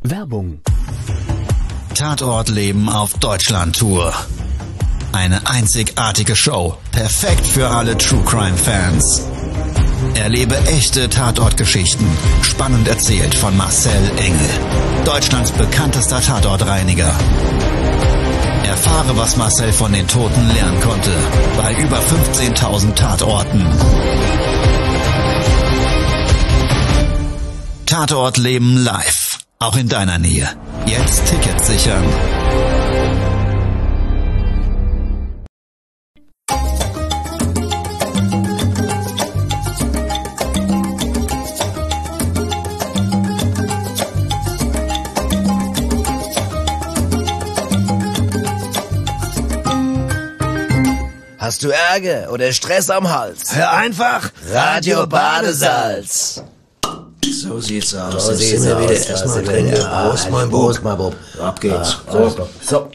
Werbung. Tatortleben auf Deutschland-Tour. Eine einzigartige Show, perfekt für alle True-Crime-Fans. Erlebe echte Tatortgeschichten, spannend erzählt von Marcel Engel, Deutschlands bekanntester Tatortreiniger. Erfahre, was Marcel von den Toten lernen konnte, bei über 15.000 Tatorten. Tatortleben live, auch in deiner Nähe. Jetzt Tickets sichern. Hast du Ärger oder Stress am Hals? Hör einfach Radio Badesalz. So sieht's aus. So sieht's sind wir aus. wieder. Erstmal trinken. Prost, mein Bub. Prost, mein Bub. Ab geht's. So.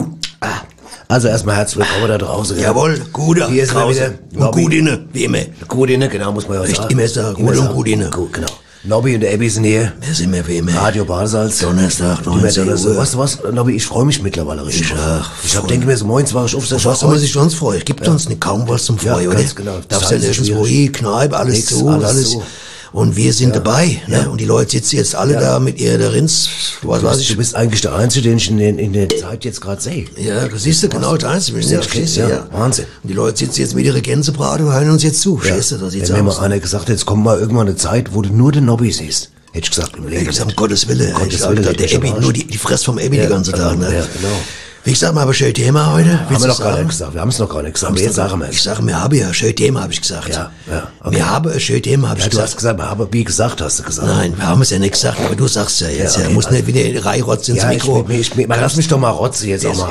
Also erstmal herzlich willkommen da draußen. Jawohl, guter. Hier ist er wieder. Und gut inne, wie immer. Gut inne, genau, muss man ja auch sagen. Immer sagen, gut und gut inne. Gut, genau. Nobby und der Abby sind hier. Wir sind immer wie immer. Radio Badesalz. Donnerstag, 19 Uhr. Weißt du was, Nobby, ich freue mich mittlerweile richtig. Denke mir so, morgens war ich auf der Was soll man sich sonst freuen? Gibt uns nicht kaum was zum Freuen, oder? Ganz genau. Darfst ja nirgendwo hin, Kneipe, alles zu, alles. Und wir sind dabei, ne? Und die Leute sitzen jetzt alle da mit ihrer Rins, was weiß ich. Du bist eigentlich der Einzige, den ich in der Zeit jetzt gerade sehe. Ja, das siehst du, genau, der Einzige. Ja, Wahnsinn. Und die Leute sitzen jetzt mit ihrer Gänsebraten und hören uns jetzt zu. Verstehst du, so sieht's aus. Wenn mir mal einer gesagt hat, jetzt kommt mal irgendwann eine Zeit, wo du nur den Nobby siehst. Hätte ich gesagt, im Leben. Ich gesagt, um Gottes Willen. Der Abby, nur die Fress vom Abby die ganze Tag, ne? Ja, genau. Wie ich sag mal, aber schön Thema heute. Haben wir noch gar nicht gesagt. Wir haben es noch gar nicht gesagt. Jetzt sagen wir. Ich sage, wir haben ja ein schön Thema, habe ich gesagt. Ja. Okay. Wir haben ein schön Thema, habe ich gesagt. Du hast gesagt, wir haben wie gesagt, hast du gesagt. Nein, wir haben es ja nicht gesagt, aber du sagst ja jetzt. Okay, muss nicht wieder reinrotzen ins Mikro. Lass mich doch mal rotzen jetzt auch mal.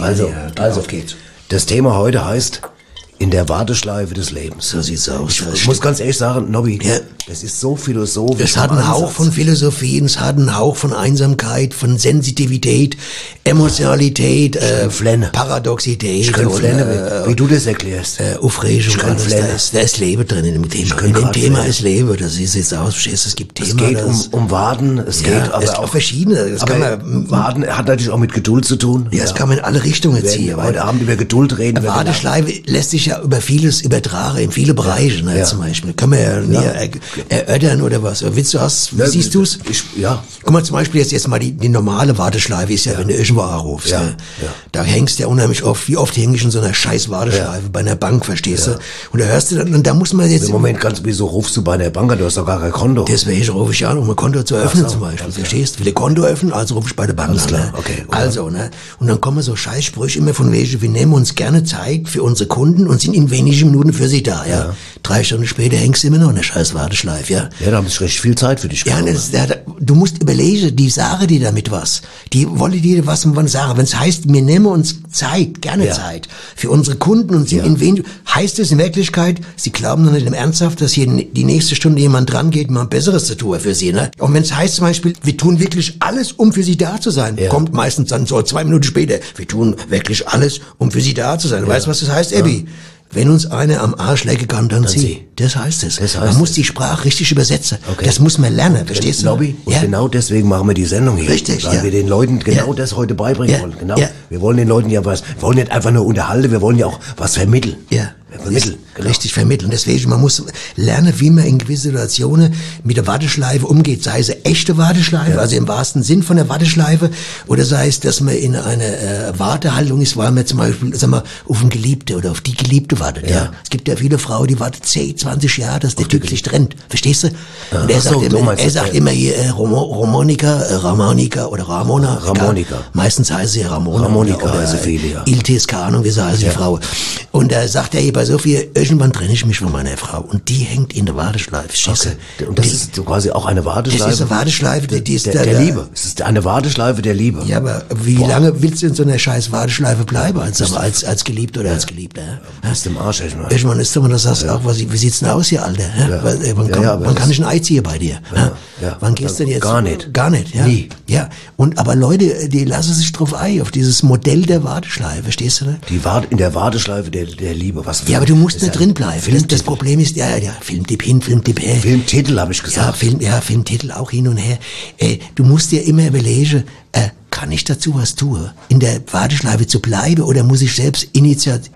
Also geht's. Das Thema heute heißt in der Warteschleife des Lebens. So sieht's aus. Ich muss ganz ehrlich sagen, Nobby, das ist so philosophisch. Es hat einen Hauch von Philosophie, es hat einen Hauch von Einsamkeit, von Sensitivität, Emotionalität, Paradoxität. Ich kann Flenne, wie du das erklärst. Aufregung. Da ist Leben drin in dem Thema. In dem Thema ist Leben, das sieht jetzt aus, verstehst du, es gibt Themen. Es geht um Warten, es geht aber auch verschiedene. Warten hat natürlich auch mit Geduld zu tun. Ja, das kann man in alle Richtungen ziehen. Heute Abend über Geduld reden. Warteschleife lässt sich ja über vieles übertragen, in viele Bereiche, ne, zum Beispiel. Können wir ja näher erörtern oder was. Willst du wie siehst du's? Guck mal, zum Beispiel jetzt mal die normale Warteschleife ist ja, wenn du irgendwo anrufst. Ne? Da hängst du ja unheimlich oft. Wie oft häng ich in so einer scheiß Warteschleife bei einer Bank, verstehst du? Und da hörst du dann, und da muss man jetzt... Im Moment wieso rufst du bei einer Bank an? Du hast doch gar kein Konto. Deswegen rufe ich an, um ein Konto zu öffnen zum Beispiel, verstehst du? Will ich Konto öffnen, also rufe ich bei der Bank an. Ne? Okay, also, ne? Und dann kommen so Scheißsprüche immer von wegen, wir nehmen uns gerne Zeit für unsere Kunden und sind in wenigen Minuten für sie da, ja. 3 Stunden später hängst du immer noch in der scheiß Warteschleife, ja. Ja, da haben sie recht viel Zeit für dich. Du musst überlegen, die sagen dir damit was. Die wollen dir was sagen. Wenn es heißt, wir nehmen uns Zeit, gerne Zeit, für unsere Kunden und sind in wenig, heißt es in Wirklichkeit, sie glauben doch nicht im Ernsthaft, dass hier die nächste Stunde jemand dran geht, mal Besseres zu tun für sie, ne? Und wenn es heißt zum Beispiel, wir tun wirklich alles, um für sie da zu sein, kommt meistens dann so 2 Minuten später, wir tun wirklich alles, um für sie da zu sein. Weißt du, was das heißt, Abby? Wenn uns einer am Arsch lecken kann, dann sie. Das heißt es. Man muss die Sprache richtig übersetzen. Okay. Das muss man lernen, verstehst du? Nobby, und genau deswegen machen wir die Sendung hier. Richtig, weil wir den Leuten genau das heute beibringen wollen. Genau. Wir wollen den Leuten ja was, wir wollen nicht einfach nur unterhalten, wir wollen ja auch was vermitteln. Vermitteln. Genau. Richtig vermitteln. Deswegen, man muss lernen, wie man in gewisse Situationen mit der Warteschleife umgeht. Sei es eine echte Warteschleife, also im wahrsten Sinn von der Warteschleife, oder sei es, dass man in einer Wartehaltung ist, weil man zum Beispiel, auf einen Geliebte oder auf die Geliebte wartet. Ja. Es gibt ja viele Frauen, die warten 10, 20 Jahre, dass der Typ sich trennt. Verstehst du? Und er sagt immer hier Ramonika oder Ramona. Ramonika. Meistens heißt sie Ramona. Ramonika oder so viele, ja. Iltis, keine Ahnung, wie sie heißt, die Frau. Und da sagt er hier bei so viel, irgendwann trenne ich mich von meiner Frau. Und die hängt in der Warteschleife. Okay. Und das ist so quasi auch eine Warteschleife? Das ist eine Warteschleife, die ist der Liebe. Es ist eine Warteschleife der Liebe. Ja, aber wie lange willst du in so einer scheiß Warteschleife bleiben, als Geliebter oder als Geliebter? Hast du im Arsch, echt mal. Irgendwann ist immer, das sagst auch, wie sieht's denn aus hier, Alter? Wann kann ich ein Ei ziehen bei dir? Wann gehst du denn jetzt? Gar nicht. Gar nicht, ja? Nie. Ja, aber Leute, die lassen sich drauf ein, auf dieses Modell der Warteschleife, verstehst du, ne? In der Warteschleife der Liebe, was? Ja, aber du musst nicht drin bleiben. Das Problem ist, Filmtipp hin, Filmtipp her. Filmtitel, habe ich gesagt. Filmtitel auch hin und her. Du musst dir immer überlegen, kann ich dazu was tun? In der Warteschleife zu bleiben oder muss ich selbst Initiativ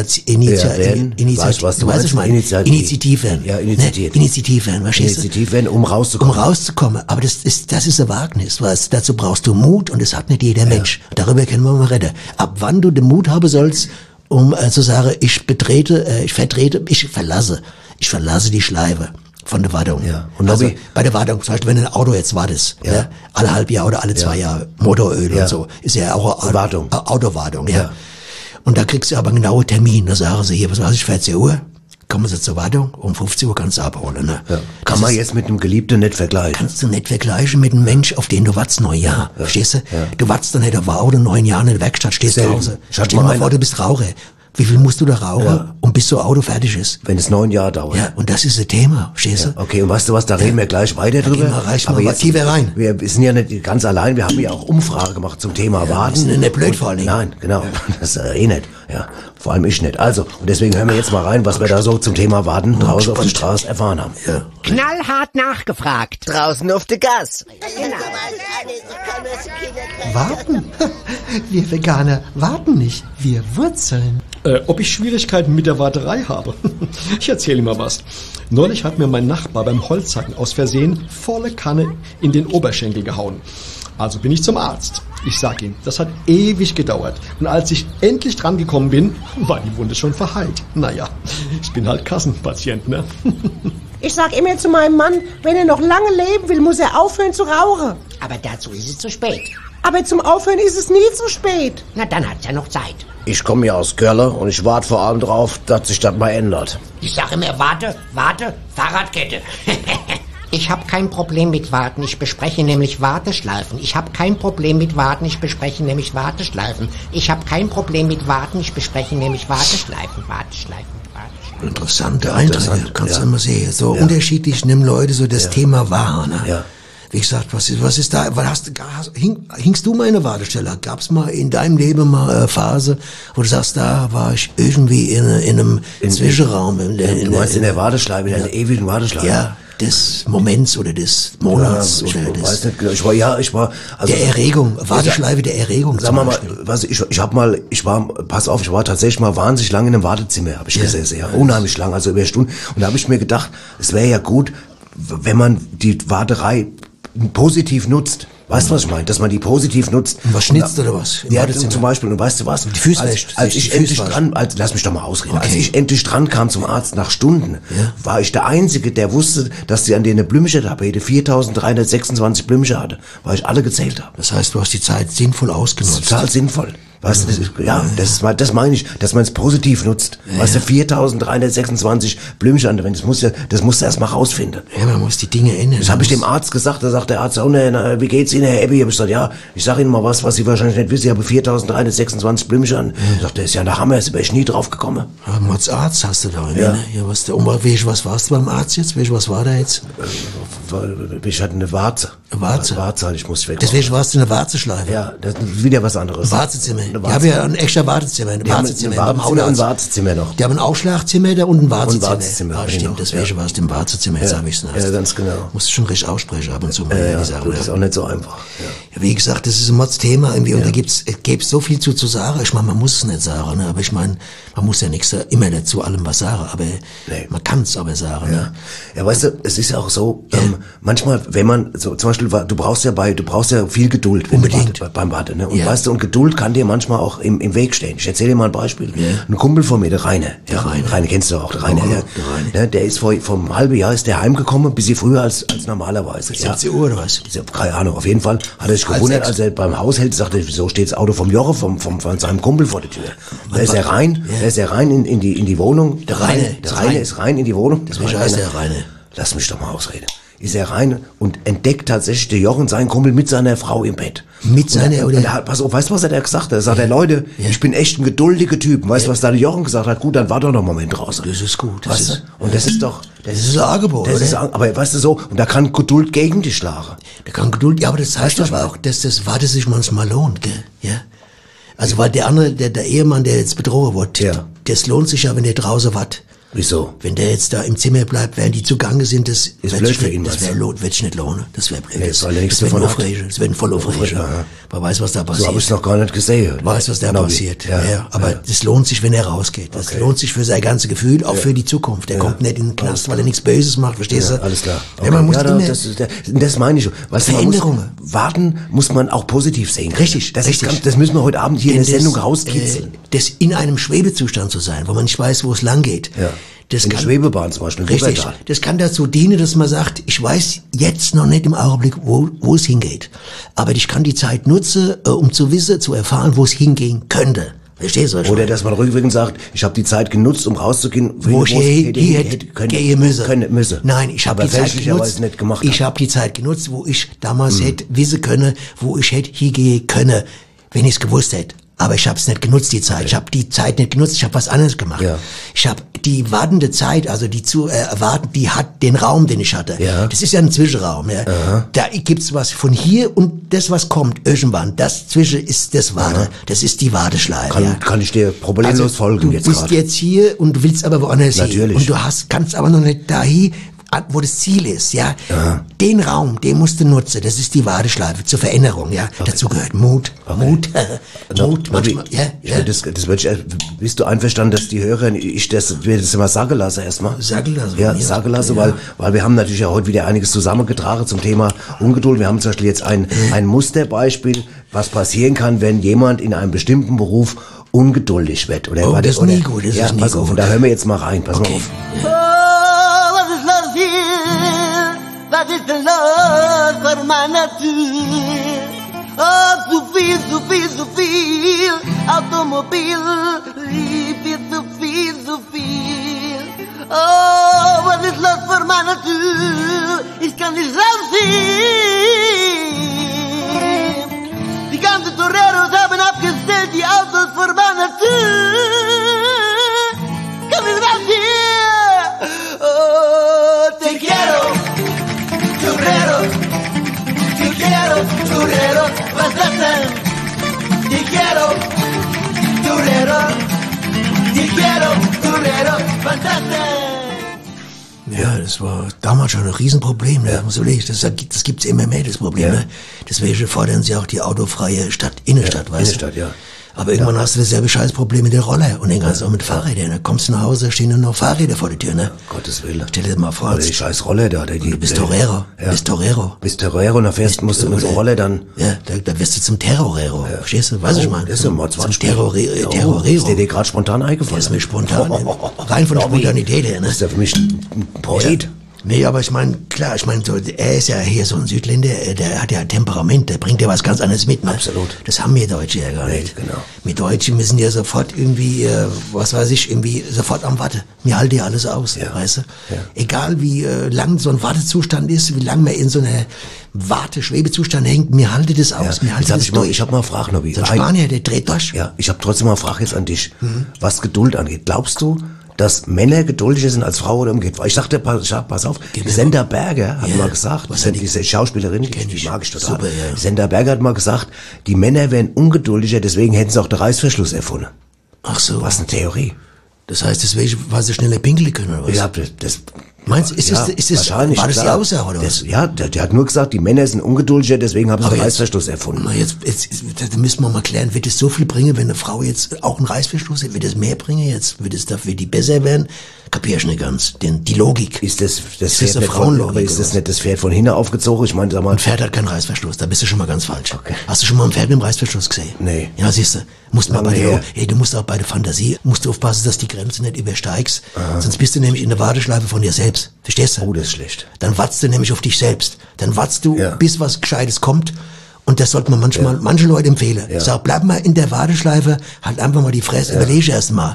werden? Ja, Initiativ werden, verstehst du? Initiativ werden, um rauszukommen. Aber das ist ein Wagnis, was dazu brauchst du Mut und das hat nicht jeder Mensch. Darüber können wir mal reden. Ab wann du den Mut haben sollst, um zu sagen, ich verlasse die Schleife von der Wartung. Ja. Und also bei der Wartung, zum Beispiel, wenn du ein Auto jetzt wartest, ja, alle halb Jahr oder alle 2 Jahre, Motoröl und so, ist ja auch Autowartung, ja. Und da kriegst du aber einen genauen Termin, da sagen sie hier, was weiß ich, 14 Uhr, kommen sie zur Wartung, um 15 Uhr kannst du abholen, ne? Ja. Kann man jetzt mit einem Geliebten nicht vergleichen. Kannst du nicht vergleichen mit einem Mensch, auf den du wartest 9 Jahre, verstehst du? Ja. Du wartest dann nicht auf Auto 9 Jahre in der Werkstatt, stehst zu Hause. Stell dir mal vor, du bist Raucher. Wie viel musst du da rauchen, um bis so ein Auto fertig ist? Wenn es 9 Jahre dauert. Ja, und das ist ein Thema, verstehst du? Okay, und weißt du was, da reden wir gleich weiter drüber. Aber jetzt tiefer rein. Wir sind ja nicht ganz allein, wir haben ja auch Umfrage gemacht zum Thema Warten. Wir sind nicht blöd vor allen Dingen. Nein, genau, das nicht. Ja, vor allem ich nicht. Also, und deswegen hören wir jetzt mal rein, was wir da so zum Thema Warten draußen auf der Straße erfahren haben. Ja. Knallhart nachgefragt. Draußen auf der Gas. Warten? Wir Veganer warten nicht, wir wurzeln. Ob ich Schwierigkeiten mit der Warterei habe? Ich erzähle mal was. Neulich hat mir mein Nachbar beim Holzhacken aus Versehen volle Kanne in den Oberschenkel gehauen. Also bin ich zum Arzt. Ich sag ihm, das hat ewig gedauert. Und als ich endlich dran gekommen bin, war die Wunde schon verheilt. Naja, ich bin halt Kassenpatient, ne? Ich sag immer zu meinem Mann, wenn er noch lange leben will, muss er aufhören zu rauchen. Aber dazu ist es zu spät. Aber zum Aufhören ist es nie zu spät. Na, dann hat's ja noch Zeit. Ich komme ja aus Köln und ich warte vor allem drauf, dass sich das mal ändert. Ich sag immer, warte, Fahrradkette. Ich habe kein Problem mit Warten, ich bespreche nämlich Warteschleifen. Ich habe kein Problem mit Warten, ich bespreche nämlich Warteschleifen. Ich habe kein Problem mit Warten, ich bespreche nämlich Warteschleifen. Interessante Eindrücke, kannst du immer sehen. So unterschiedlich nehmen Leute so das Thema wahr, ne? Ja. Wie gesagt, was ist da, hingst du mal in eine Wartestelle? Gab's mal in deinem Leben mal eine Phase, wo du sagst, da war ich irgendwie in einem Zwischenraum. Du meinst in der Warteschleife, in der ewigen Warteschleife? Ja, des Moments oder des Monats oder des... Weiß nicht, ich war... Also, der Erregung, Warteschleife der Erregung. Sag mal, ich war tatsächlich mal wahnsinnig lange in einem Wartezimmer, habe ich gesessen, unheimlich lang, also über Stunden. Und da habe ich mir gedacht, es wäre ja gut, wenn man die Warterei positiv nutzt. Weißt du, was ich meine? Dass man die positiv nutzt. Und was schnitzt oder was? Ja, zum Beispiel, und weißt du was? Die Füße wäscht. Als ich endlich lass mich doch mal ausreden. Okay. Als ich endlich dran kam zum Arzt nach Stunden, war ich der Einzige, der wusste, dass sie an der Blümchen-Tapete 4.326 Blümchen hatte, weil ich alle gezählt habe. Das heißt, du hast die Zeit sinnvoll ausgenutzt. Total sinnvoll. Weißt du, das meine ich, dass man es positiv nutzt. Weißt du, 4.326 Blümchen, das musst du erst mal rausfinden. Ja, man muss die Dinge ändern. Das habe ich dem Arzt gesagt, da sagt der Arzt, wie geht's Ihnen, Herr Ebbi? Hab ich gesagt, ich sage Ihnen mal was Sie wahrscheinlich nicht wissen, ich habe 4.326 Blümchen. Sagt er, ist ja der Hammer, ist aber ich nie drauf gekommen. Ja, als Arzt hast du da, ne? Ja, was warst du beim Arzt jetzt? Was war da jetzt? Ich hatte eine Warze. Eine Warze? Ich muss weg. Deswegen warst du in der Warteschleife? Ja, das ist wieder was anderes. Ein Wartezimmer. Die haben ja ein extra Wartezimmer. Ein Wartezimmer noch. Die haben ein Aufschlagzimmer da und ein Wartezimmer. Und Wartezimmer. Ja, stimmt, deswegen warst du im Wartezimmer, jetzt habe ich es. Ja, ganz genau. Musst du schon richtig aussprechen ab und zu. Das ist auch nicht so einfach. Ja, wie gesagt, das ist ein Mods-Thema irgendwie und da gibt's so viel zu sagen. Ich meine, man muss es nicht sagen, ne? Aber ich meine, man muss ja nichts immer dazu allem was sagen, aber man kann es aber sagen. Ne? Ja, weißt du, es ist ja auch so, manchmal, wenn man, so zum Beispiel, du brauchst ja viel Geduld beim Warten, ne? Und weißt du, und Geduld kann dir manchmal auch im Weg stehen. Ich erzähle dir mal ein Beispiel. Ein Kumpel von mir, der Rainer. Rainer kennst du auch, der Rainer. Der ist vor einem halben Jahr ist der heimgekommen, ein bisschen früher als normalerweise. 17 Uhr oder was? Keine Ahnung, auf jeden Fall hat er sich gewundert, als er beim Haushalt sagte, wieso steht das Auto vom Joche, von seinem Kumpel vor der Tür. Da ist er rein in die Wohnung. Der Rainer ist rein in die Wohnung. Deswegen heißt der Rainer. Lass mich doch mal ausreden. ist er rein und entdeckt tatsächlich der Jochen seinen Kumpel mit seiner Frau im Bett. Mit seiner, oder? Pass auf, weißt du, was er da gesagt hat? Er sagt, Leute, ich bin echt ein geduldiger Typ. Weißt du, was da der Jochen gesagt hat? Gut, dann war doch noch einen Moment draußen. Das ist gut. Weißt du? Und das ist doch... Das ist ein Angebot, oder? Aber weißt du so, und da kann Geduld gegen dich schlagen. Da kann Geduld, ja, aber das heißt aber auch, dass das Warten sich manchmal lohnt, gell? Ja. Also, weil der andere, der Ehemann, der jetzt betrogen wird, das lohnt sich ja, wenn der draußen wartet. Wieso? Wenn der jetzt da im Zimmer bleibt, während die zugange sind, das ist blöd für ihn. Das wird sich nicht lohnen. Das wäre blöd. Nee, das wird ein voll aufregen. Man weiß, was da passiert. So habe ich es noch gar nicht gesehen. Weiß, was da passiert. Ja. Aber das lohnt sich, wenn er rausgeht. Das lohnt sich für sein ganzes Gefühl, auch für die Zukunft. Er kommt nicht in den Knast, weil er nichts Böses macht, verstehst du? Alles klar. Okay. Ja, man muss immer das meine ich. Weißt Veränderungen. Warten muss man auch positiv sehen. Richtig. Das müssen wir heute Abend hier in der Sendung rauskitzeln. Das in einem Schwebezustand zu sein, wo man nicht weiß, wo es lang geht. Ja. In der Schwebebahn zum Beispiel. Richtig. Das kann dazu dienen, dass man sagt, ich weiß jetzt noch nicht im Augenblick, wo es hingeht. Aber ich kann die Zeit nutzen, um zu wissen, zu erfahren, wo es hingehen könnte. Verstehst du? Oder dass man rückwirkend sagt, ich habe die Zeit genutzt, um rauszugehen, wo ich hätte gehen müssen. Nein, ich habe die Zeit genutzt. Nicht gemacht ich habe die Zeit genutzt, wo ich damals hätte wissen können, wo ich hätte hingehen können, wenn ich es gewusst hätte. Aber ich habe es nicht genutzt, die Zeit. Ich habe die Zeit nicht genutzt, ich habe was anderes gemacht. Ja. Ich habe die wartende Zeit, also die zu erwarten, die hat den Raum, den ich hatte. Ja. Das ist ja ein Zwischenraum. Ja. Da gibt's was von hier und das, was kommt, irgendwann. Das zwischen ist das Warten. Das ist die Warteschleife. Kann ich dir problemlos folgen jetzt gerade. Du bist jetzt hier und du willst aber woanders hin. Natürlich. Und du kannst aber noch nicht dahin, wo das Ziel ist, ja. Den Raum, den musst du nutzen. Das ist die Warteschleife zur Veränderung, ja. Okay. Dazu gehört Mut. Mut manchmal, bist du einverstanden, dass die Hörer, wir das immer sagen lassen erstmal? Sagen lassen. Ja, sagen lassen, weil wir haben natürlich ja heute wieder einiges zusammengetragen zum Thema Ungeduld. Wir haben zum Beispiel jetzt ein Musterbeispiel, was passieren kann, wenn jemand in einem bestimmten Beruf ungeduldig wird. Oder das ist nie gut. Pass auf, und da hören wir jetzt mal rein. Pass mal auf. Was ist denn los für meine Tür? Oh, zu viel Automobil, Liebe, zu viel. Oh, was ist los für meine Tür? Ich kann nicht rausziehen. Die ganzen Toreros haben abgestellt, die Autos vor meiner Tür. Kann nicht rausziehen. Oh, te quiero. Churrero, was das denn? Te quiero, churrero, was das denn? Ja, das war damals schon ein Riesenproblem, ne? Das gibt's immer mehr, das Problem, ne? Deswegen fordern sie auch die autofreie Innenstadt, weißt du? Innenstadt, ja. Aber irgendwann hast du dasselbe Scheißproblem mit der Roller und den ganzen auch mit Fahrrädern. Da kommst du nach Hause, stehen nur noch Fahrräder vor der Tür, ne? Gottes Willen. Stell dir mal vor. Die scheiß Roller da. Du bist Torero. Bist Torero und dann musst du mit so Roller dann... Ja, da wirst du zum Terrorero. Ja. Verstehst du? Weiß ich mal. Das ist ja zum Terrorero. Ist dir gerade spontan eingefallen? Das ist mir spontan. Rein von der Spontanität her, ne? Das ist ja für mich ein Poet. Nee, aber ich meine, klar, so, er ist ja hier so ein Südländer, der hat ja Temperament, der bringt ja was ganz anderes mit, ne? Absolut. Das haben wir Deutsche ja gar nicht. Genau. Wir Deutschen müssen ja sofort irgendwie, irgendwie sofort am Warten. Wir halten ja alles aus, weißt du? Ja. Egal wie lang so ein Wartezustand ist, wie lang man in so einer Schwebezustand hängt, wir halten das aus, wir halten das durch. Ich hab mal eine Frage, Nobby. So ein Spanier, der dreht durch. Ja, ich habe trotzdem mal eine Frage jetzt an dich, was Geduld angeht. Glaubst du, dass Männer geduldiger sind als Frauen oder umgekehrt? Ich sagte, pass auf, Senda Berger hat mal gesagt, diese Schauspielerin, die mag ich total. Super, ja. Senda Berger hat mal gesagt, die Männer wären ungeduldiger, deswegen hätten sie auch den Reißverschluss erfunden. Ach so. Was eine Theorie. Das heißt, deswegen, weil sie schneller pinkeln können, oder was? Ja, das meinst du, ist das war das die Aussage, oder was? Ja, der hat nur gesagt, die Männer sind ungeduldiger, deswegen haben sie den Reißverschluss erfunden. Na, jetzt müssen wir mal klären, wird es so viel bringen, wenn eine Frau jetzt auch einen Reißverschluss hat? Wird es mehr bringen jetzt? Wird es dafür die besser werden? Kapier ich nicht ganz. Die Logik. Ist das eine Frauenlogik? Aber ist das nicht das Pferd von hinten aufgezogen? Ich meine, sag mal. Ein Pferd hat keinen Reißverschluss, da bist du schon mal ganz falsch. Okay. Hast du schon mal ein Pferd mit einem Reißverschluss gesehen? Nee. Ja, siehst du. Du musst auch bei der Fantasie, musst du aufpassen, dass die Grenze nicht übersteigst. Aha. Sonst bist du nämlich in der Warteschleife von dir selbst. Verstehst du? Oh, das ist schlecht. Dann wartest du nämlich auf dich selbst. Dann wartest du, bis was Gescheites kommt. Und das sollte man manche Leute empfehlen. Ja. Ich sag, bleib mal in der Warteschleife, halt einfach mal die Fresse, überlege erst mal.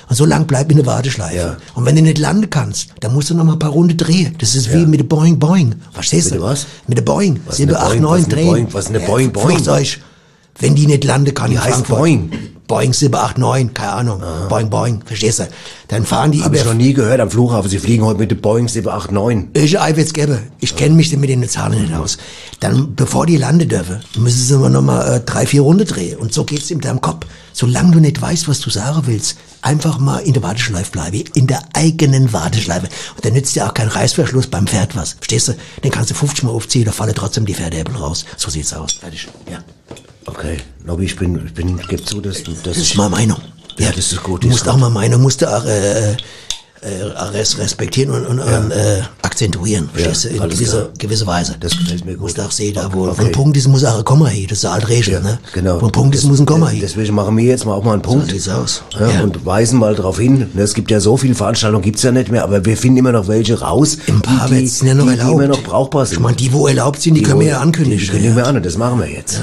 Und so lang bleib in der Warteschleife. Ja. Und wenn du nicht landen kannst, dann musst du noch mal ein paar Runden drehen. Das ist wie mit der Boing. Verstehst du? Mit was? Mit der Boing. Was 7, ist eine 8, Boing? 9 Was ist eine drehen. Boing? Was ist eine Boing? Flugzeug. Wenn die nicht landen kann, Die in heißt Frankfurt. Boing. Boing 789, keine Ahnung. Boing, verstehst du? Dann fahren die Habe ich noch nie gehört am Flughafen. Sie fliegen heute mit der Boeing 789. Ich wird's geben. Ich kenne mich mit den Zahlen nicht aus. Dann, bevor die landen dürfen, müssen sie noch mal 3, 4 Runden drehen. Und so geht's in deinem Kopf. Solange du nicht weißt, was du sagen willst, einfach mal in der Warteschleife bleiben. In der eigenen Warteschleife. Und dann nützt dir auch kein Reißverschluss beim Pferd was. Verstehst du? Den kannst du 50 Mal aufziehen, da fallen trotzdem die Pferdehäppel raus. So sieht's aus. Fertig. Ja. Okay, Nobby, ich gebe zu, dass du... Das ist meine Meinung. Ja, das ist gut. Du musst auch mal Meinung, musst du auch respektieren und akzentuieren, verstehst du, in gewisse Weise. Das gefällt mir gut. Du musst auch sehen, da wo Okay. ein Punkt ist, muss auch ein Komma hin, das ist eine alte Regel, Ja, ne? genau. Wo ein Punkt ist, muss ein Komma hin. Deswegen machen wir jetzt mal auch mal einen Punkt. So sieht's aus. Ja, Ja. Und weisen mal darauf hin. Ne, es gibt ja so viele Veranstaltungen, gibt's ja nicht mehr, aber wir finden immer noch welche raus, Ein paar die sind ja noch die erlaubt. immer noch brauchbar sind. Ich meine, die, wo erlaubt sind, die können wir ja ankündigen. Die kündigen wir an und das machen wir jetzt.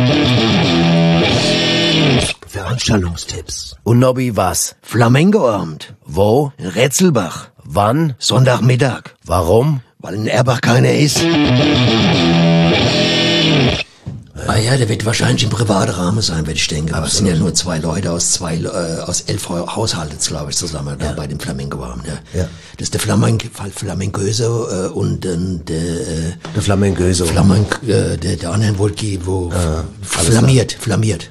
Veranstaltungstipps. Und Nobby, was? Flamengo-Abend. Wo? In Retzelbach. Wann? Sonntagmittag. Warum? Weil in Erbach keiner ist. Ah ja, der wird wahrscheinlich im privaten Rahmen sein, würde ich denken. Aber es sind ja nur 2 Leute aus 11 Haushalten, glaube ich, zusammen da bei dem Flamengo-Abend. Ja. Ja. Das ist der Flamencoso und Der Flamencoso. der andere wo flambiert.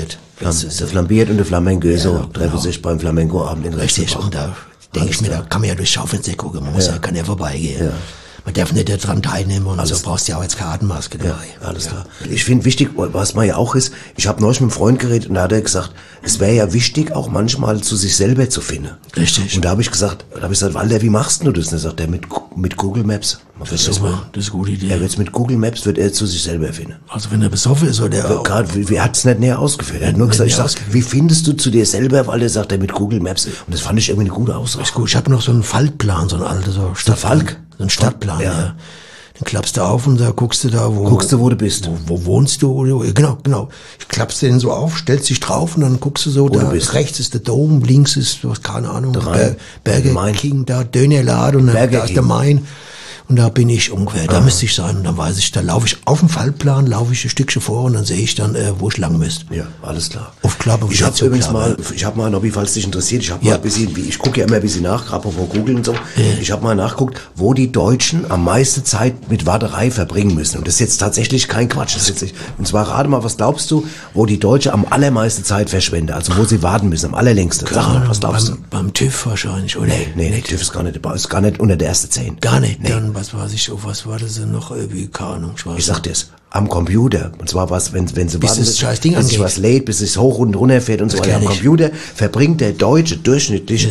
Der Flambiert und der Flamencoso Ja, treffen genau. sich beim Flamenco-Abend in Richtig, Retzelbach. und da denke ich mir, da kann man ja durchs Schaufenster gucken, kann ja vorbeigehen. Ja. Man darf nicht daran teilnehmen und so brauchst du ja auch jetzt Kartenmaske dabei. Ja, alles klar. Ich finde wichtig, was man ja auch ist, ich habe neulich mit einem Freund geredet und da hat er gesagt, es wäre ja wichtig, auch manchmal zu sich selber zu finden. Richtig. Und da habe ich gesagt, Walter, wie machst du das? Und dann sagt er, mit Google Maps. Das ist eine gute Idee. Er wird mit Google Maps wird er zu sich selber finden. Also wenn er besoffen ist oder auch, Gerade, er hat es nicht näher ausgeführt. Er hat nur gesagt, ich sag, wie findest du zu dir selber? Weil er sagt, er mit Google Maps. Und das fand ich irgendwie eine gute Aussage. ist gut. Ich habe noch so einen Faltplan, so einen alten so Stadtplan. Falk? So einen Stadtplan, Ja. ja. Den klappst du auf und da guckst du, wo du bist. Wo wohnst du? Genau. Ich klappst den so auf, stellst dich drauf und dann guckst du so, da du bist. rechts ist der Dom, links ist, was, keine Ahnung, Rhein. Burger Main. King, da Dönerladen und dann Burger da ist King. der Main. Und da bin ich ungefähr, da müsste ich sein. Und dann weiß ich, da laufe ich auf dem Faltplan, laufe ich ein Stückchen vor und dann sehe ich dann, wo ich lang müsste. Ja, alles klar. Auf Klappe, Ich habe so übrigens Klappe. mal, Nobby, falls dich interessiert, ich habe Ja. mal ein bisschen, ich gucke ja immer ein bisschen nach, gerade vor Google und so. Ich habe mal nachgeguckt, wo die Deutschen am meisten Zeit mit Warterei verbringen müssen. Und das ist jetzt tatsächlich kein Quatsch. Das ist jetzt nicht, und zwar rate mal, was glaubst du, wo die Deutschen am allermeisten Zeit verschwenden? Also wo sie warten müssen, am allerlängsten. Sag mal, was glaubst du? Beim TÜV wahrscheinlich, oder? Nee, TÜV ist gar nicht dabei, ist gar nicht unter der ersten 10. Gar nicht. Nee. Dann, was weiß ich, was war das denn noch? Irgendwie, keine Ahnung. Ich sag dir's, am Computer. Und zwar was, wenn sie Bis warten, das scheiß Ding bis sich angeht. was lädt, bis es hoch und runter fährt und so weiter. Am kenn ich. Computer verbringt der Deutsche durchschnittlich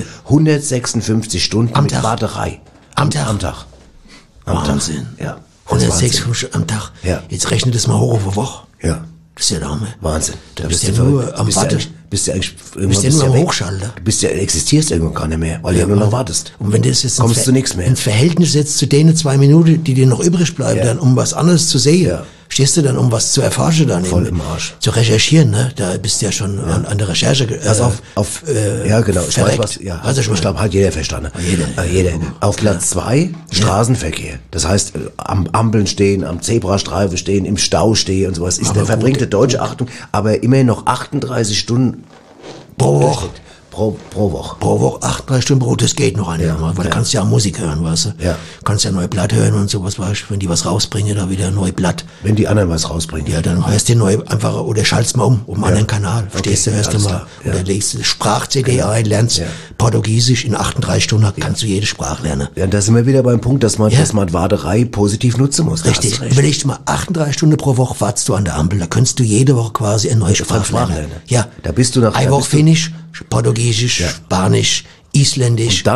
156 Stunden Am mit Tag. Warterei. Am Tag. Am Tag. Am Wahnsinn. Tag. Ja. Das ist 106 Wahnsinn. am Tag. Ja. Jetzt rechnet das mal hoch auf eine Woche. Ja. Das ist ja der Hammer. Wahnsinn. Da bist du du nur verrückt. am Warten. Bist du eigentlich Bist du nur am Hochschalter. Du bist ja, existierst irgendwann gar nicht mehr, weil du ja nur noch wartest. Und wenn das jetzt Kommst du nichts mehr. ein Verhältnis setzt zu denen 2 Minuten, die dir noch übrig bleiben, Ja. dann um was anderes zu sehen, Ja. stehst du dann, um was zu erforschen dann Voll eben, im Arsch. zu recherchieren, ne? Da bist du ja schon an der Recherche Pass auf, ja genau, ich weiß verreckt. was, ja, Weißt du, ich glaube, hat jeder verstanden. Jeder. Auf Platz 2, Straßenverkehr. Das heißt, am Ampeln stehen, am Zebrastreifen stehen, im Stau stehen und sowas. Ist Aber der gut. verbringte deutsche Achtung, aber immerhin noch 38 Stunden Pro Woche. pro Woche. Pro Woche 8-3 Stunden Brot, das geht noch einigermaßen, weil du kannst ja auch Musik hören, weißt du? Ja. Kannst ja neue Blatt hören und sowas, weißt du? Wenn die was rausbringen, da wieder neu Blatt. Wenn die anderen was rausbringen. Ja, dann hörst du neu einfach, oder schaltst mal um einen anderen Kanal. Verstehst du, hörst du alles mal. klar. Ja. Oder legst du Sprach-CD ein, lernst Ja. Portugiesisch in 38 Stunden, kannst du jede Sprache lernen. Ja, da sind wir wieder beim Punkt, dass man Warterei positiv nutzen muss. Da hast Richtig. du recht. Überleg dir mal, 38 Stunden pro Woche wartest du an der Ampel. Da könntest du jede Woche quasi eine neue Sprache lernen. Ja. Da bist du nach- Eine da Woche bist du- Finnisch, Portugiesisch, Spanisch, Isländisch. Und dann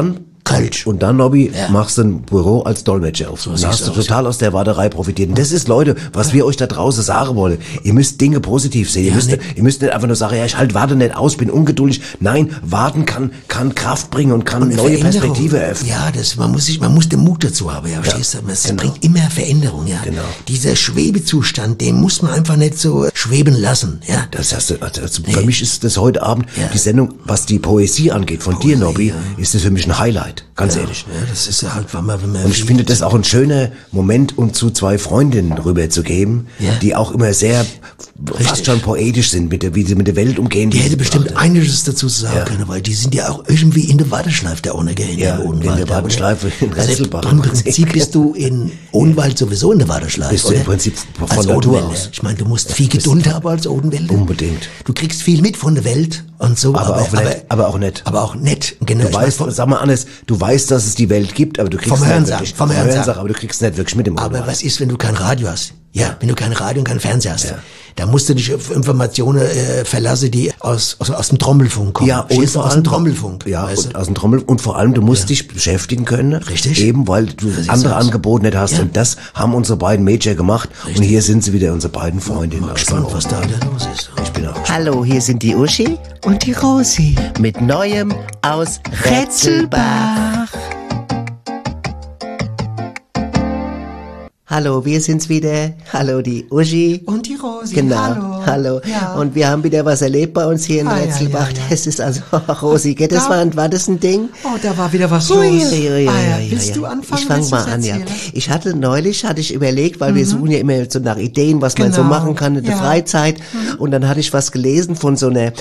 Kölsch. Und dann, Nobby, machst du ein Büro als Dolmetscher auf. Und hast du total aus der Warterei profitiert. Und das ist, Leute, was wir euch da draußen sagen wollen. Ihr müsst Dinge positiv sehen. Ihr müsst nicht einfach nur sagen, ja, ich halt warte nicht aus, bin ungeduldig. Nein, warten kann Kraft bringen und kann neue Perspektive eröffnen. Ja, man muss den Mut dazu haben, ja, verstehst du? Es bringt immer Veränderung, ja. Genau. Dieser Schwebezustand, den muss man einfach nicht so schweben lassen, ja. Das hast du, für mich ist das heute Abend die Sendung, was die Poesie angeht, von dir, Nobby, ist das für mich ein Highlight, ganz ehrlich. Ja, das ist ja halt, wenn man und ich finde das auch ein schöner Moment, um zu zwei Freundinnen rüberzugeben, die auch immer sehr fast schon poetisch sind, wie sie mit der Welt umgehen. Die hätte bestimmt einiges dazu zu sagen können, weil die sind ja auch irgendwie in der Warteschleife der Ohnegehen. Ja, in der Warteschleife in Retzelbach. Im Prinzip bist du in Odenwald sowieso in der Warteschleife, bist du im Prinzip von Natur aus. Ich meine, du musst viel Geduld haben als Odenwälder. Unbedingt. Du kriegst viel mit von der Welt und so. Aber auch nett. Aber auch nett, genau. Du weißt, sag mal anders, du weißt, dass es die Welt gibt, aber du kriegst vom nicht Hörensagen, aber du kriegst nicht wirklich mit dem Odenwald. Aber was ist, wenn du kein Radio hast? Ja, wenn du kein Radio und kein Fernseher hast. Ja. Da musst du dich auf Informationen verlassen, die aus dem Trommelfunk kommen. Ja, und aus dem Trommelfunk. Ja, und aus dem Trommelfunk. Und vor allem, du musst dich beschäftigen können. Richtig. Eben, weil du andere Angebote nicht hast. Ja. Und das haben unsere beiden Mädchen gemacht. Richtig. Und hier sind sie wieder, unsere beiden Freundinnen. Ich bin gespannt, was da wieder los ist. Ich bin auch gespannt. Hallo, hier sind die Uschi und die Rosi. Mit Neuem aus Retzelbach. Hallo, wir sind's wieder. Hallo, die Uschi. Und die Rosi. Genau. Hallo. Ja. Und wir haben wieder was erlebt bei uns hier in Retzelbach. Ja. Das ist also, Rosi, gell, war das ein Ding? Oh, da war wieder was los. Willst du anfangen? Ich fange mal an, ja. Neulich hatte ich überlegt, weil wir suchen ja immer so nach Ideen, was man so machen kann in der Freizeit. Und dann hatte ich was gelesen von so einem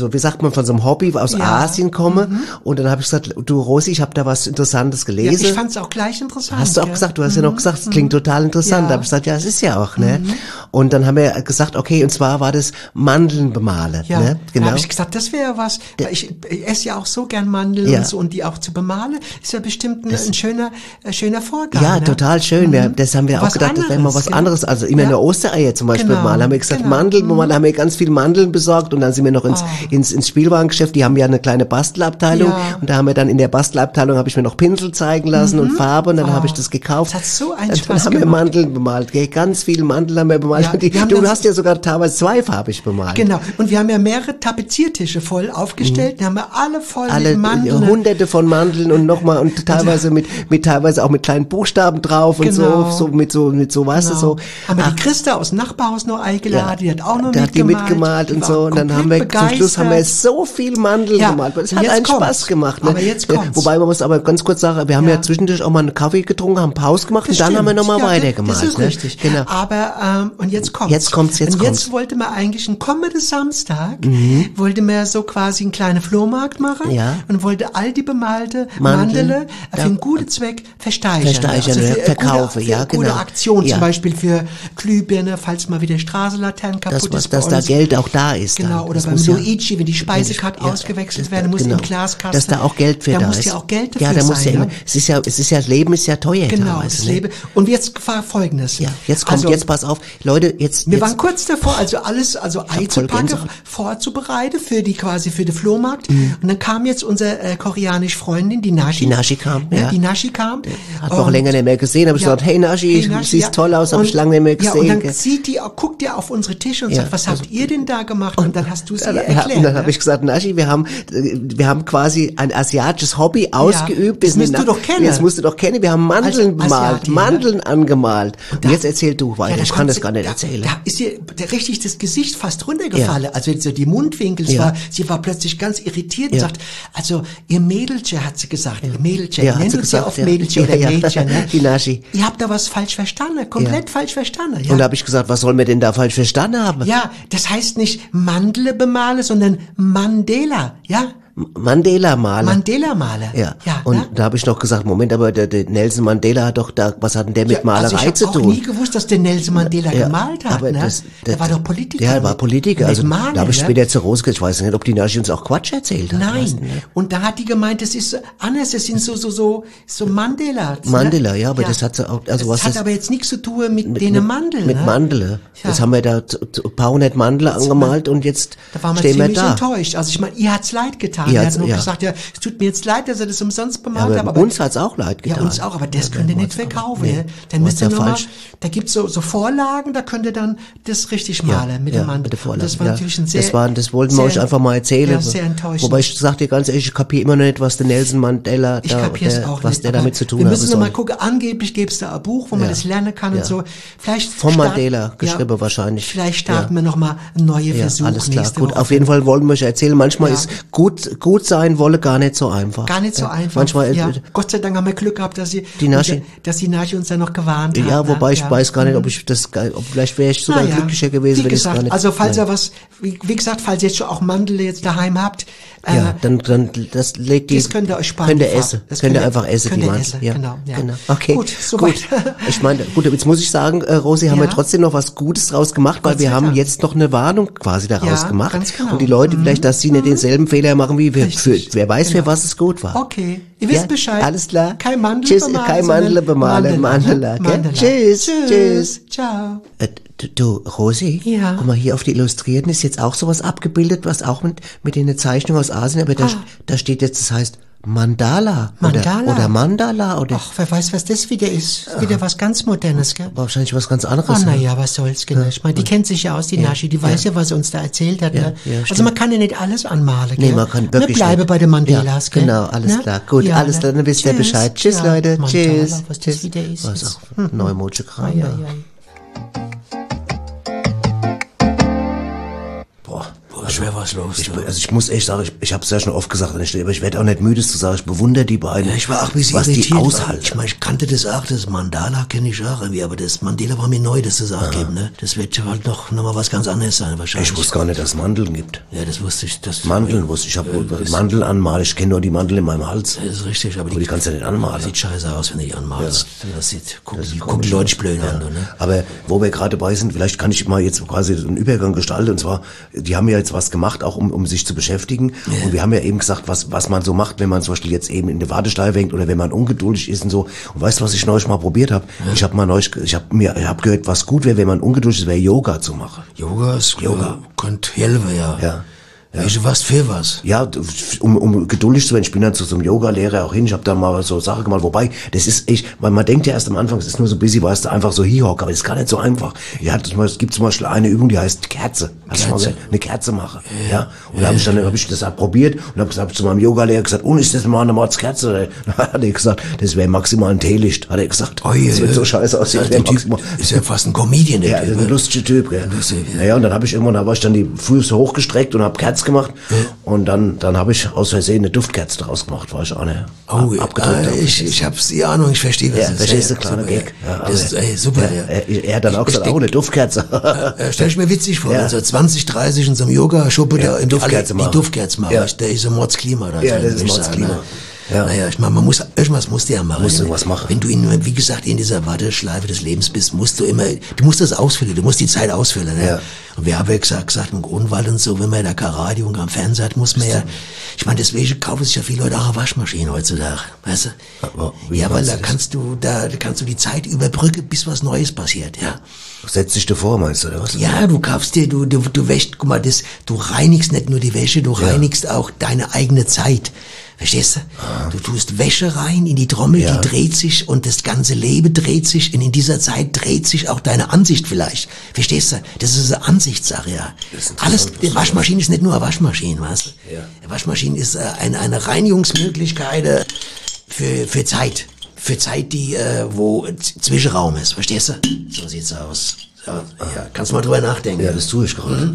Hobby aus Asien komme. Und dann habe ich gesagt, du Rosi, ich habe da was Interessantes gelesen. Ja, ich fand's auch gleich interessant. Hast du auch gesagt, du hast ja noch gesagt, es klingt total interessant. Da habe ich gesagt, ja, es ist ja auch, ne? Und dann haben wir gesagt, okay, und zwar war das Mandeln bemalen, ne? Genau. Da habe ich gesagt, das wäre was, ich esse ja auch so gern Mandeln und so, und die auch zu bemalen, ist ja bestimmt ein schöner Vorgang. Ja, ne? Total schön. Das haben wir auch gedacht, das wäre mal was anderes. Also immer eine Ostereier zum Beispiel bemalen. Haben wir gesagt, Mandeln bemalen, haben wir ganz viele Mandeln besorgt, und dann sind wir noch ins Spielwarengeschäft. Die haben ja eine kleine Bastelabteilung, und da haben wir dann in der Bastelabteilung, habe ich mir noch Pinsel zeigen lassen und Farbe, und dann habe ich das gekauft. Das hat so einen Spaß gemacht. Mandeln bemalt, ganz viele Mandeln haben wir bemalt. Ja, du hast ja sogar teilweise zweifarbig bemalt. Genau, und wir haben ja mehrere Tapeziertische voll aufgestellt, die haben wir alle voll mit Mandeln. Hunderte von Mandeln und nochmal, und teilweise teilweise auch mit kleinen Buchstaben drauf und so mit so, weißt du, so. Haben wir die Christa aus dem Nachbarhaus noch eingeladen, die hat auch noch mitgemalt und so, und dann haben wir zum Schluss so viel Mandeln gemalt. Das hat einen Spaß gemacht, ne? Aber jetzt kommt's. Wobei man muss aber ganz kurz sagen, wir haben ja zwischendurch auch mal einen Kaffee getrunken, haben Pause gemacht, und dann haben wir nochmal weitergemalt. Das ist richtig. Genau. Aber, und jetzt kommt's. Jetzt wollte man eigentlich einen kommenden Samstag, wollte man so quasi einen kleinen Flohmarkt machen, und wollte all die bemalte Mandele für einen guten Zweck versteigern. Also verkaufen, genau. Gute Aktion, zum Beispiel für Glühbirne, falls mal wieder Straßenlaternen kaputt ist. Dass da Geld auch da ist. Genau, oder beim Luigi, wenn die Speisekarte ausgewechselt werden muss, im Glaskasten. Dass da auch Geld für da ist. Da muss ja auch Geld dafür sein. Das Leben ist ja teuer. Genau, das Leben. Und jetzt war Folgendes. Ja, jetzt pass auf, Leute, wir waren kurz davor, also Ei zu packen, vorzubereiten für die Flohmarkt. Und dann kam jetzt unsere koreanische Freundin, die Nashi. Die Nashi kam, Die Nashi kam. Hat noch länger nicht mehr gesehen, habe ich gesagt, hey Nashi, siehst toll aus, habe ich lange nicht mehr gesehen. Ja, und dann guckt ihr auf unsere Tische und sagt, was habt ihr denn da gemacht? Und dann hast du es ihr erklärt. Und dann habe ich gesagt, Nashi, wir haben quasi ein asiatisches Hobby ausgeübt. Das musst du doch kennen. Das musst du doch kennen. Wir haben Mandeln bemalt, Mandeln angemalt. Und jetzt erzähl du weiter, ich kann das gar nicht erzählen. Da ist ihr richtig das Gesicht fast runtergefallen. Ja. Also so die Mundwinkel, sie war plötzlich ganz irritiert und sagt, also ihr Mädelchen, hat sie gesagt, ihr Mädelchen, nennt uns ja oft Mädelchen oder Mädchen. Ne? Die Naschi. Ihr habt da was falsch verstanden, komplett falsch verstanden. Ja. Und da habe ich gesagt, was sollen wir denn da falsch verstanden haben? Ja, das heißt nicht Mandel bemalen, sondern Mandela, ja. Mandela-Maler. Ja. Und da habe ich noch gesagt, Moment, aber der Nelson Mandela hat doch da, was hat denn der mit Malerei zu tun? Ich habe auch nie gewusst, dass der Nelson Mandela gemalt hat. Aber der war doch Politiker. Ja, er war Politiker. Also da habe ich später zur Rose gesagt, ich weiß nicht, ob die Nashi uns auch Quatsch erzählt hat. Nein. Und da hat die gemeint, das ist anders, das sind so Mandela. Mandela, ja, aber das hat so auch, also das hat aber jetzt nichts zu tun mit denen Mandeln. Mit Mandeln. Das haben wir da ein paar hundert Mandeln angemalt, und jetzt stehen wir da. Da waren wir ziemlich enttäuscht. Also ich meine, ihr hat's leid getan. getan. Er hat nur gesagt, ja, es tut mir jetzt leid, dass er das umsonst bemalt hat. Aber uns hat's auch leid getan. Ja, uns auch, aber das könnt ihr nicht verkaufen. Nee, dann müsst ihr nochmal, da gibt's so Vorlagen, da könnt ihr dann das richtig malen mit dem Mann. Das war natürlich ein sehr... Das wollten wir euch einfach mal erzählen. Ja, sehr enttäuschend. Wobei ich sag dir ganz ehrlich, ich kapiere immer noch nicht, was der Nelson Mandela der damit zu tun hat. Wir müssen noch mal gucken, angeblich gäbe es da ein Buch, wo man das lernen kann und so. Vielleicht vom Mandela geschrieben wahrscheinlich. Vielleicht starten wir noch mal einen neuen Versuch. Alles klar, gut. Auf jeden Fall wollen wir euch erzählen, manchmal ist gut sein wolle gar nicht so einfach. Gar nicht so einfach. Manchmal, Gott sei Dank haben wir Glück gehabt, dass die Nashi uns da noch gewarnt hat. Ja, wobei ich weiß gar nicht, ob vielleicht wäre ich sogar glücklicher gewesen, wenn ich es gar nicht. Also falls ihr wie gesagt, falls ihr jetzt schon auch Mandel jetzt daheim habt, dann das legt die, das könnt ihr euch sparen. Könnt ihr essen. Könnt ihr einfach essen, die Mandel. Ja, genau. Okay. Gut, soweit. Ich meine, gut, jetzt muss ich sagen, Rosi, haben wir trotzdem noch was Gutes draus gemacht, weil wir haben jetzt noch eine Warnung quasi daraus gemacht. Ganz genau. Und die Leute vielleicht, dass sie nicht denselben Fehler machen wie wir. Wer weiß, für was es gut war. Okay. Ihr wisst Bescheid. Alles klar. Kein Mandel Tschüss, kein Mandel bemalen. Mandela. Tschüss. Ciao. Du, Rosi? Ja. Guck mal, hier auf die Illustrierten ist jetzt auch sowas abgebildet, was auch mit den Zeichnungen aus Asien, aber da steht jetzt, das heißt Mandala. Oder Mandala. Oder ach, wer weiß, was das wieder ist. Wieder was ganz Modernes, gell? Wahrscheinlich was ganz anderes. Naja, was soll's, genau. Ich meine, die kennt sich ja aus, die Nashi, die weiß ja, was sie uns da erzählt hat. Ne? Also man kann ja nicht alles anmalen, gell? Nee, man kann wirklich nicht. Bleibe bei den Mandelas, gell? Genau, alles klar. Gut, alles klar, dann wisst ihr Bescheid. Tschüss, Leute. Mandala, Tschüss. was das wieder ist. Was auch neumodische Kram. Schwer was los. Ich muss echt sagen, ich habe es ja schon oft gesagt, aber ich werde auch nicht müde zu sagen, ich bewundere die beiden. Ja, ich war auch ein bisschen was irritiert. Die aushalten. Ich meine, ich kannte das auch, das Mandala kenne ich auch irgendwie, aber das Mandela war mir neu, dass das auch gibt, ne? Das wird halt noch mal was ganz anderes sein, wahrscheinlich. Ich wusste gar nicht, dass es Mandeln gibt. Ja, das wusste ich. Mandeln wusste ich. Ich habe Mandel anmalen, ich kenne nur die Mandel in meinem Hals. Das ist richtig, aber die kannst du ja nicht anmalen. Das sieht scheiße aus, wenn du die anmalst. Ja. Guckt die Leute blöd an, ne? Aber wo wir gerade dabei sind, vielleicht kann ich mal jetzt quasi einen Übergang gestalten, und zwar, die haben ja jetzt was gemacht, auch um sich zu beschäftigen. Ja. Und wir haben ja eben gesagt, was man so macht, wenn man zum Beispiel jetzt eben in der Warteschleife hängt oder wenn man ungeduldig ist und so. Und weißt du, was ich neulich mal probiert habe? Ja. Ich habe gehört, was gut wäre, wenn man ungeduldig ist, wäre Yoga zu machen. Yoga könnte helfen, ja. Was für was? Ja, um geduldig zu werden. Ich bin dann zu so einem Yoga-Lehrer auch hin. Ich habe da mal so Sachen gemacht. Wobei, das ist echt, weil man denkt ja erst am Anfang, es ist nur so busy, weißt du, einfach so hinhocken. Aber das ist gar nicht so einfach. Es gibt zum Beispiel eine Übung, die heißt Kerze. Hast du mal gesagt? Eine Kerze machen. Ja. Und da habe ich das probiert und habe zu meinem Yoga-Lehrer gesagt, ist das mal eine Mordskerze? Dann hat er gesagt, das wäre maximal ein Teelicht, hat er gesagt. Das wird so scheiße aussehen. Ist ja fast ein Comedian, der Typ. Ja, ein lustiger Typ, gell. Naja, und dann habe ich dann die Füße hochgestreckt und habe Kerze gemacht. Und dann habe ich aus Versehen eine Duftkerze draus gemacht, war ich auch nicht abgedrückt. Ich hab's die Ahnung, ich verstehe, was das ist. Kleiner Gag. Das ist super, Er hat dann auch gesagt, eine Duftkerze. Stell ich mir witzig vor, also 20, 30 in so einem Yoga-Schuppe da die Duftkerze machen. Ja. Der ist so Mordsklima. Ja, das ist Mordsklima. Ja. Naja, ich meine, irgendwas musst du ja machen. Musst du was machen. Wenn du wie gesagt, in dieser Warteschleife des Lebens bist, du musst das ausfüllen, du musst die Zeit ausfüllen. Ne? Ja. Und wir haben ja gesagt, im Grundwald und so, wenn man da kein Radio und kein Fernseher hat, muss man ja, ich meine, deswegen kaufen sich ja viele Leute auch eine Waschmaschine heutzutage, weißt du? Weil da kannst du die Zeit überbrücken, bis was Neues passiert, ja. Setz dich davor, meinst du, oder was? Ja, du kaufst dir, du wäschst, guck mal, du reinigst nicht nur die Wäsche, du reinigst auch deine eigene Zeit. Verstehst du? Du tust Wäsche rein in die Trommel, die dreht sich und das ganze Leben dreht sich und in dieser Zeit dreht sich auch deine Ansicht vielleicht. Verstehst du? Das ist eine Ansichtssache, ja. Die Waschmaschine ist nicht nur eine Waschmaschine, weißt du? Ja. Die Waschmaschine ist eine Reinigungsmöglichkeit für Zeit. Für Zeit, wo Zwischenraum ist. Verstehst du? So sieht's aus. Ja, kannst du mal drüber nachdenken. Ja, das tue ich gerade.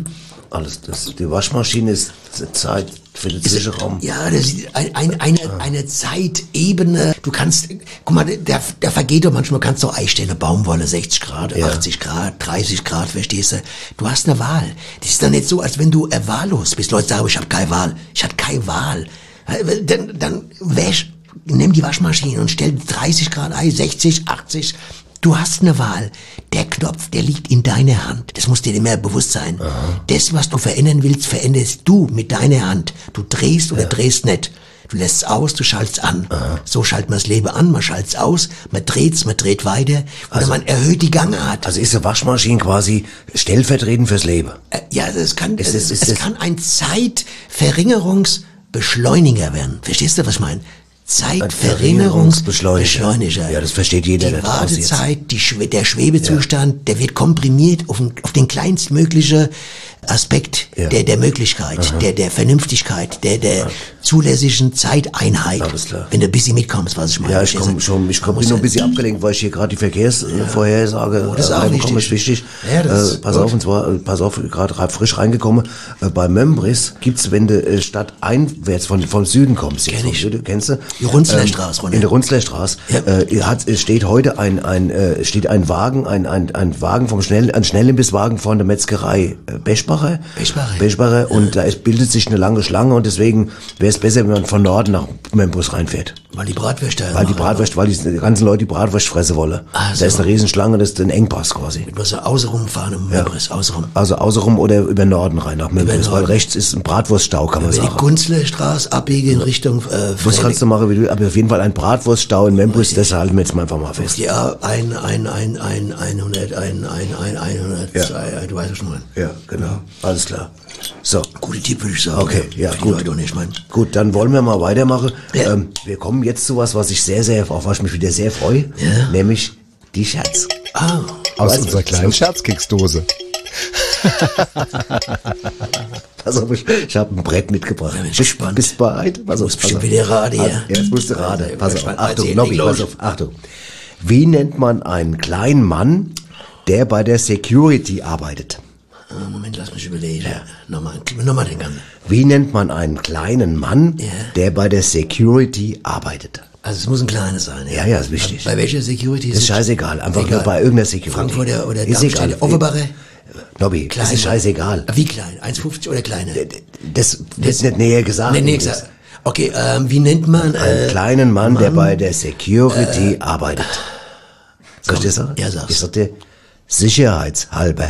Die Waschmaschine ist Zeit für den Zwischenraum. Ja, das ist eine Zeitebene. Du kannst, guck mal, der vergeht doch manchmal, kannst du einstellen, Baumwolle 60 Grad, 80 Grad, 30 Grad, verstehst du? Du hast eine Wahl. Das ist doch nicht so, als wenn du wahllos bist. Leute sagen, ich habe keine Wahl. Ich habe keine Wahl. Dann nimm die Waschmaschine und stell 30 Grad ein, 60, 80. Du hast eine Wahl. Der Knopf, der liegt in deiner Hand. Das muss dir immer bewusst sein. Aha. Das, was du verändern willst, veränderst du mit deiner Hand. Du drehst oder drehst nicht. Du lässt es aus, du schaltest an. Aha. So schaltet man das Leben an, man schaltet es aus, man dreht weiter oder man erhöht die Gangart. Also ist eine Waschmaschine quasi stellvertretend fürs Leben? Ja, es kann ein Zeitverringerungs Beschleuniger werden. Verstehst du, was ich meine? Zeitverrinnerungsbeschleuniger. Ja, das versteht jeder. Die Wartezeit, der Schwebezustand, der wird komprimiert auf den kleinstmögliche Aspekt der Möglichkeit, der Vernünftigkeit, der zulässigen Zeiteinheit. Alles klar. Wenn du ein bisschen mitkommst, was ich meine. Ja, ich bin nur ein bisschen abgelenkt, weil ich hier gerade die Verkehrsvorhersage das ist auch ist wichtig. Ja, pass auf, gerade frisch reingekommen. Bei Membris gibt's, wenn du statt einwärts vom Süden kommst, Kenn ich. Kennst du? Die Runzlerstraße runter. In der Runzlerstraße steht heute ein Wagen, ein Wagen ein Schnellimbisswagen von der Metzgerei Beschbacher. Und da bildet sich eine lange Schlange und deswegen wäre es besser, wenn man von Norden nach Membris reinfährt. Weil die Bratwürste weil die ganzen Leute die Bratwurst fressen wollen. Da ist eine Riesenschlange, das ist ein Engpass quasi. Du musst außenrum fahren im Membris, außenrum. Also außenrum oder über Norden rein nach Membris, weil rechts ist ein Bratwurststau, kann man sagen. Die Gunzlerstraße abbiegen in Richtung das kannst du machen, wie du, aber auf jeden Fall ein Bratwurststau in Membris, das halten wir jetzt mal einfach mal fest. Ja, 100, du weißt es schon mal. Ja, genau. Alles klar. So. Gute Tipp, würde ich sagen. Okay, ja, gut. Gut, dann wollen wir mal weitermachen. Ja. Wir kommen jetzt zu was ich auf was ich mich wieder sehr freue, nämlich die Scherz. Aus unserer kleinen Scherzkeksdose. Pass auf, ich habe ein Brett mitgebracht. Ja, gespannt. Bist du bereit? Pass auf, bestimmt wieder raten, ja. Jetzt musst du raten. Pass auf, Achtung, Nobby, pass auf, Achtung. Wie nennt man einen kleinen Mann, der bei der Security arbeitet? Moment, lass mich überlegen. Ja. Nochmal den Ganzen. Wie nennt man einen kleinen Mann, der bei der Security arbeitet? Also es muss ein kleines sein. Ja, ist wichtig. Bei welcher Security? Das ist scheißegal. Einfach nur bei irgendeiner Security. Frankfurter oder ist egal. Offenbacher? Nobby, das ist scheißegal. Wie klein? 1,50 oder kleiner? Das ist nicht näher gesagt. Nee, gesagt. Okay, wie nennt man... einen kleinen Mann, der bei der Security arbeitet. Soll ich das sagen? Ja, sag's. Ich sagte, sicherheitshalber.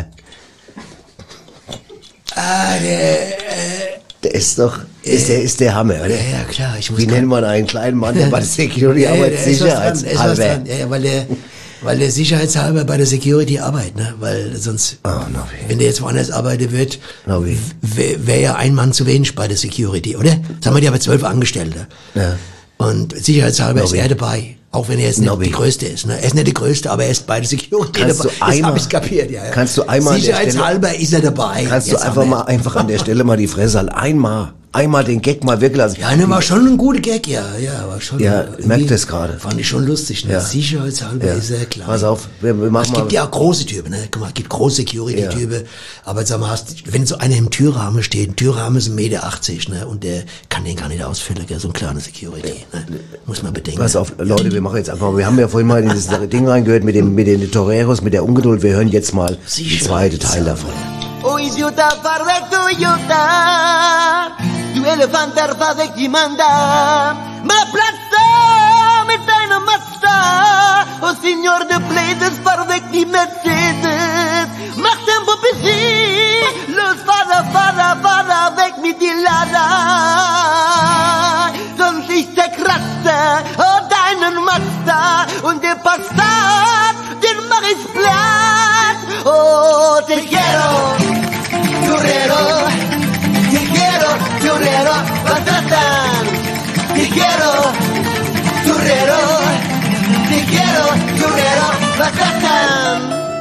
Der ist doch, ist der Hammer, oder? Ja, klar. Wie nennt man einen kleinen Mann, der bei der Security arbeitet? Sicherheitshalber. Ja, weil der sicherheitshalber bei der Security arbeitet, ne? Weil sonst, wenn der jetzt woanders arbeiten wird, wäre ja ein Mann zu wenig bei der Security, oder? Jetzt haben wir ja aber 12 Angestellte. Ja. Und sicherheitshalber ist er dabei. Auch wenn er jetzt nicht die Größte ist. Ne? Er ist nicht der Größte, aber er ist bei der Security dabei. Das habe ich kapiert, ja. Kannst du einmal sicherheitshalber ist er dabei. Kannst du einfach an der Stelle mal die Fresse halten. Einmal den Gag mal wirklich lassen. Ja, ne, war schon ein guter Gag, ja, war schon. Ja, merkt das gerade. Fand ich schon lustig, ne? Ja. Sicherheitshalber ist er klar. Pass auf, wir machen mal. Es gibt ja auch große Typen, ne? Guck mal, es gibt große Security-Typen. Aber sag mal, wenn so einer im Türrahmen steht, ein Türrahmen ist 1,80 Meter, ne? Und der kann den gar nicht ausfüllen, so ein kleiner Security, ne? Muss man bedenken. Pass auf, Leute, wir machen jetzt einfach mal, wir haben ja vorhin mal in dieses Ding reingehört mit den Toreros, mit der Ungeduld. Wir hören jetzt mal den zweiten Teil davon. Oh, idiota, farda, idiota. Du Elefanterfa weg die Manda. Ma Plaza mit deiner Mazda. Oh, Signor de Blades, fahr weg die Mercedes. Mach Tempo busy. Los, fahr weg mit die Lada. Sonst ich zerkratze, oh, deinen Mazda. Und der Passat, den mach ich platt. Oh, te quiero, churrero. Churrero, patratan. Te quiero, churrero. Te quiero, churrero, patratan.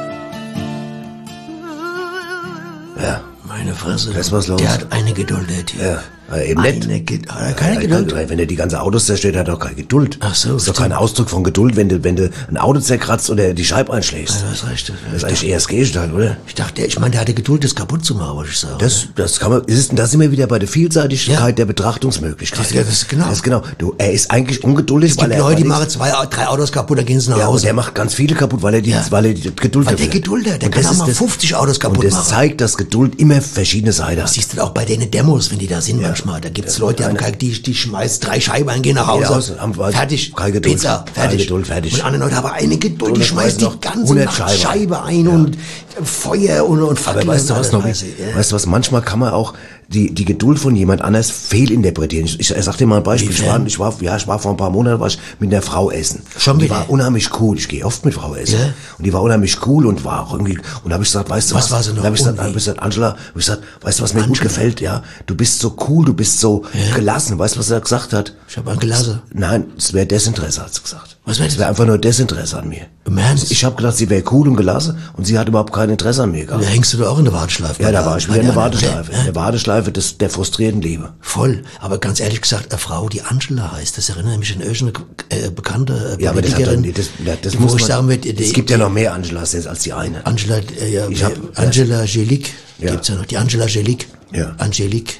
Ja. Meine Fresse. Da ist was los. Der hat eine Geduld, der Typ. Ja. Eben nicht. Keine Geduld. Wenn er die ganze Autos zerstört, hat er doch keine Geduld. Ach so. Das ist doch kein Ausdruck von Geduld, wenn du ein Auto zerkratzt oder die Scheibe einschlägst. Ja, das ist recht. Das ist eigentlich eher das Gegenteil, oder? Ich meine, der hatte Geduld, das kaputt zu machen, wollte ich sagen. Das kann man, da sind wir wieder bei der Vielseitigkeit der Betrachtungsmöglichkeit. Das ist genau. Das ist genau. Er ist eigentlich ungeduldig, weil er. Leute, die machen 2, 3 Autos kaputt, dann gehen sie nach Hause. Und der macht ganz viele kaputt, weil er die Geduld hat. Der Geduld hat, der kann auch mal 50 Autos kaputt machen. Und das zeigt, dass Geduld immer verschiedene Seiten hat. Das siehst du auch bei den Demos, wenn die da sind manchmal. Da gibt's Leute, die schmeißen 3 Scheiben ein, gehen nach Hause. Fertig. Keine Geduld. Pizza, fertig. Geduld, fertig. Und andere Leute haben eine Geduld, die schmeißen die ganze Scheibe ein und Feuer und Aber weißt du was, Nobby? Weißt du was, manchmal kann man auch die Geduld von jemand anders fehlinterpretieren. Ich sag dir mal ein Beispiel. Ich war vor ein paar Monaten mit einer Frau essen. Schon wieder? Die war unheimlich cool. Ich gehe oft mit Frau essen. Ja? Und die war unheimlich cool und war auch irgendwie, und da habe ich gesagt, weißt du was? War sie noch? Da habe ich gesagt, Angela, weißt du, was mir gut gefällt? Ja, du bist so cool, du bist so gelassen. Weißt du, was er gesagt hat? Ich habe gelassen. Nein, es wäre Desinteresse, hat sie gesagt. Was wäre das? Es wäre einfach nur Desinteresse an mir. Im Ernst? Ich habe gedacht, sie wäre cool und gelassen und sie hat überhaupt kein Interesse an mir gehabt. Da hängst du doch auch in der Warteschleife. Ja, da war ich wieder in der Warteschleife. In der Warteschleife der frustrierten Liebe. Voll. Aber ganz ehrlich gesagt, eine Frau, die Angela heißt, das erinnert mich an irgendeine bekannte ja, aber Politikerin. Das muss man, es gibt ja noch mehr Angelas jetzt als die eine. Angela Gelic gibt's ja noch. Die Angela Gelic. Ja. Angelique.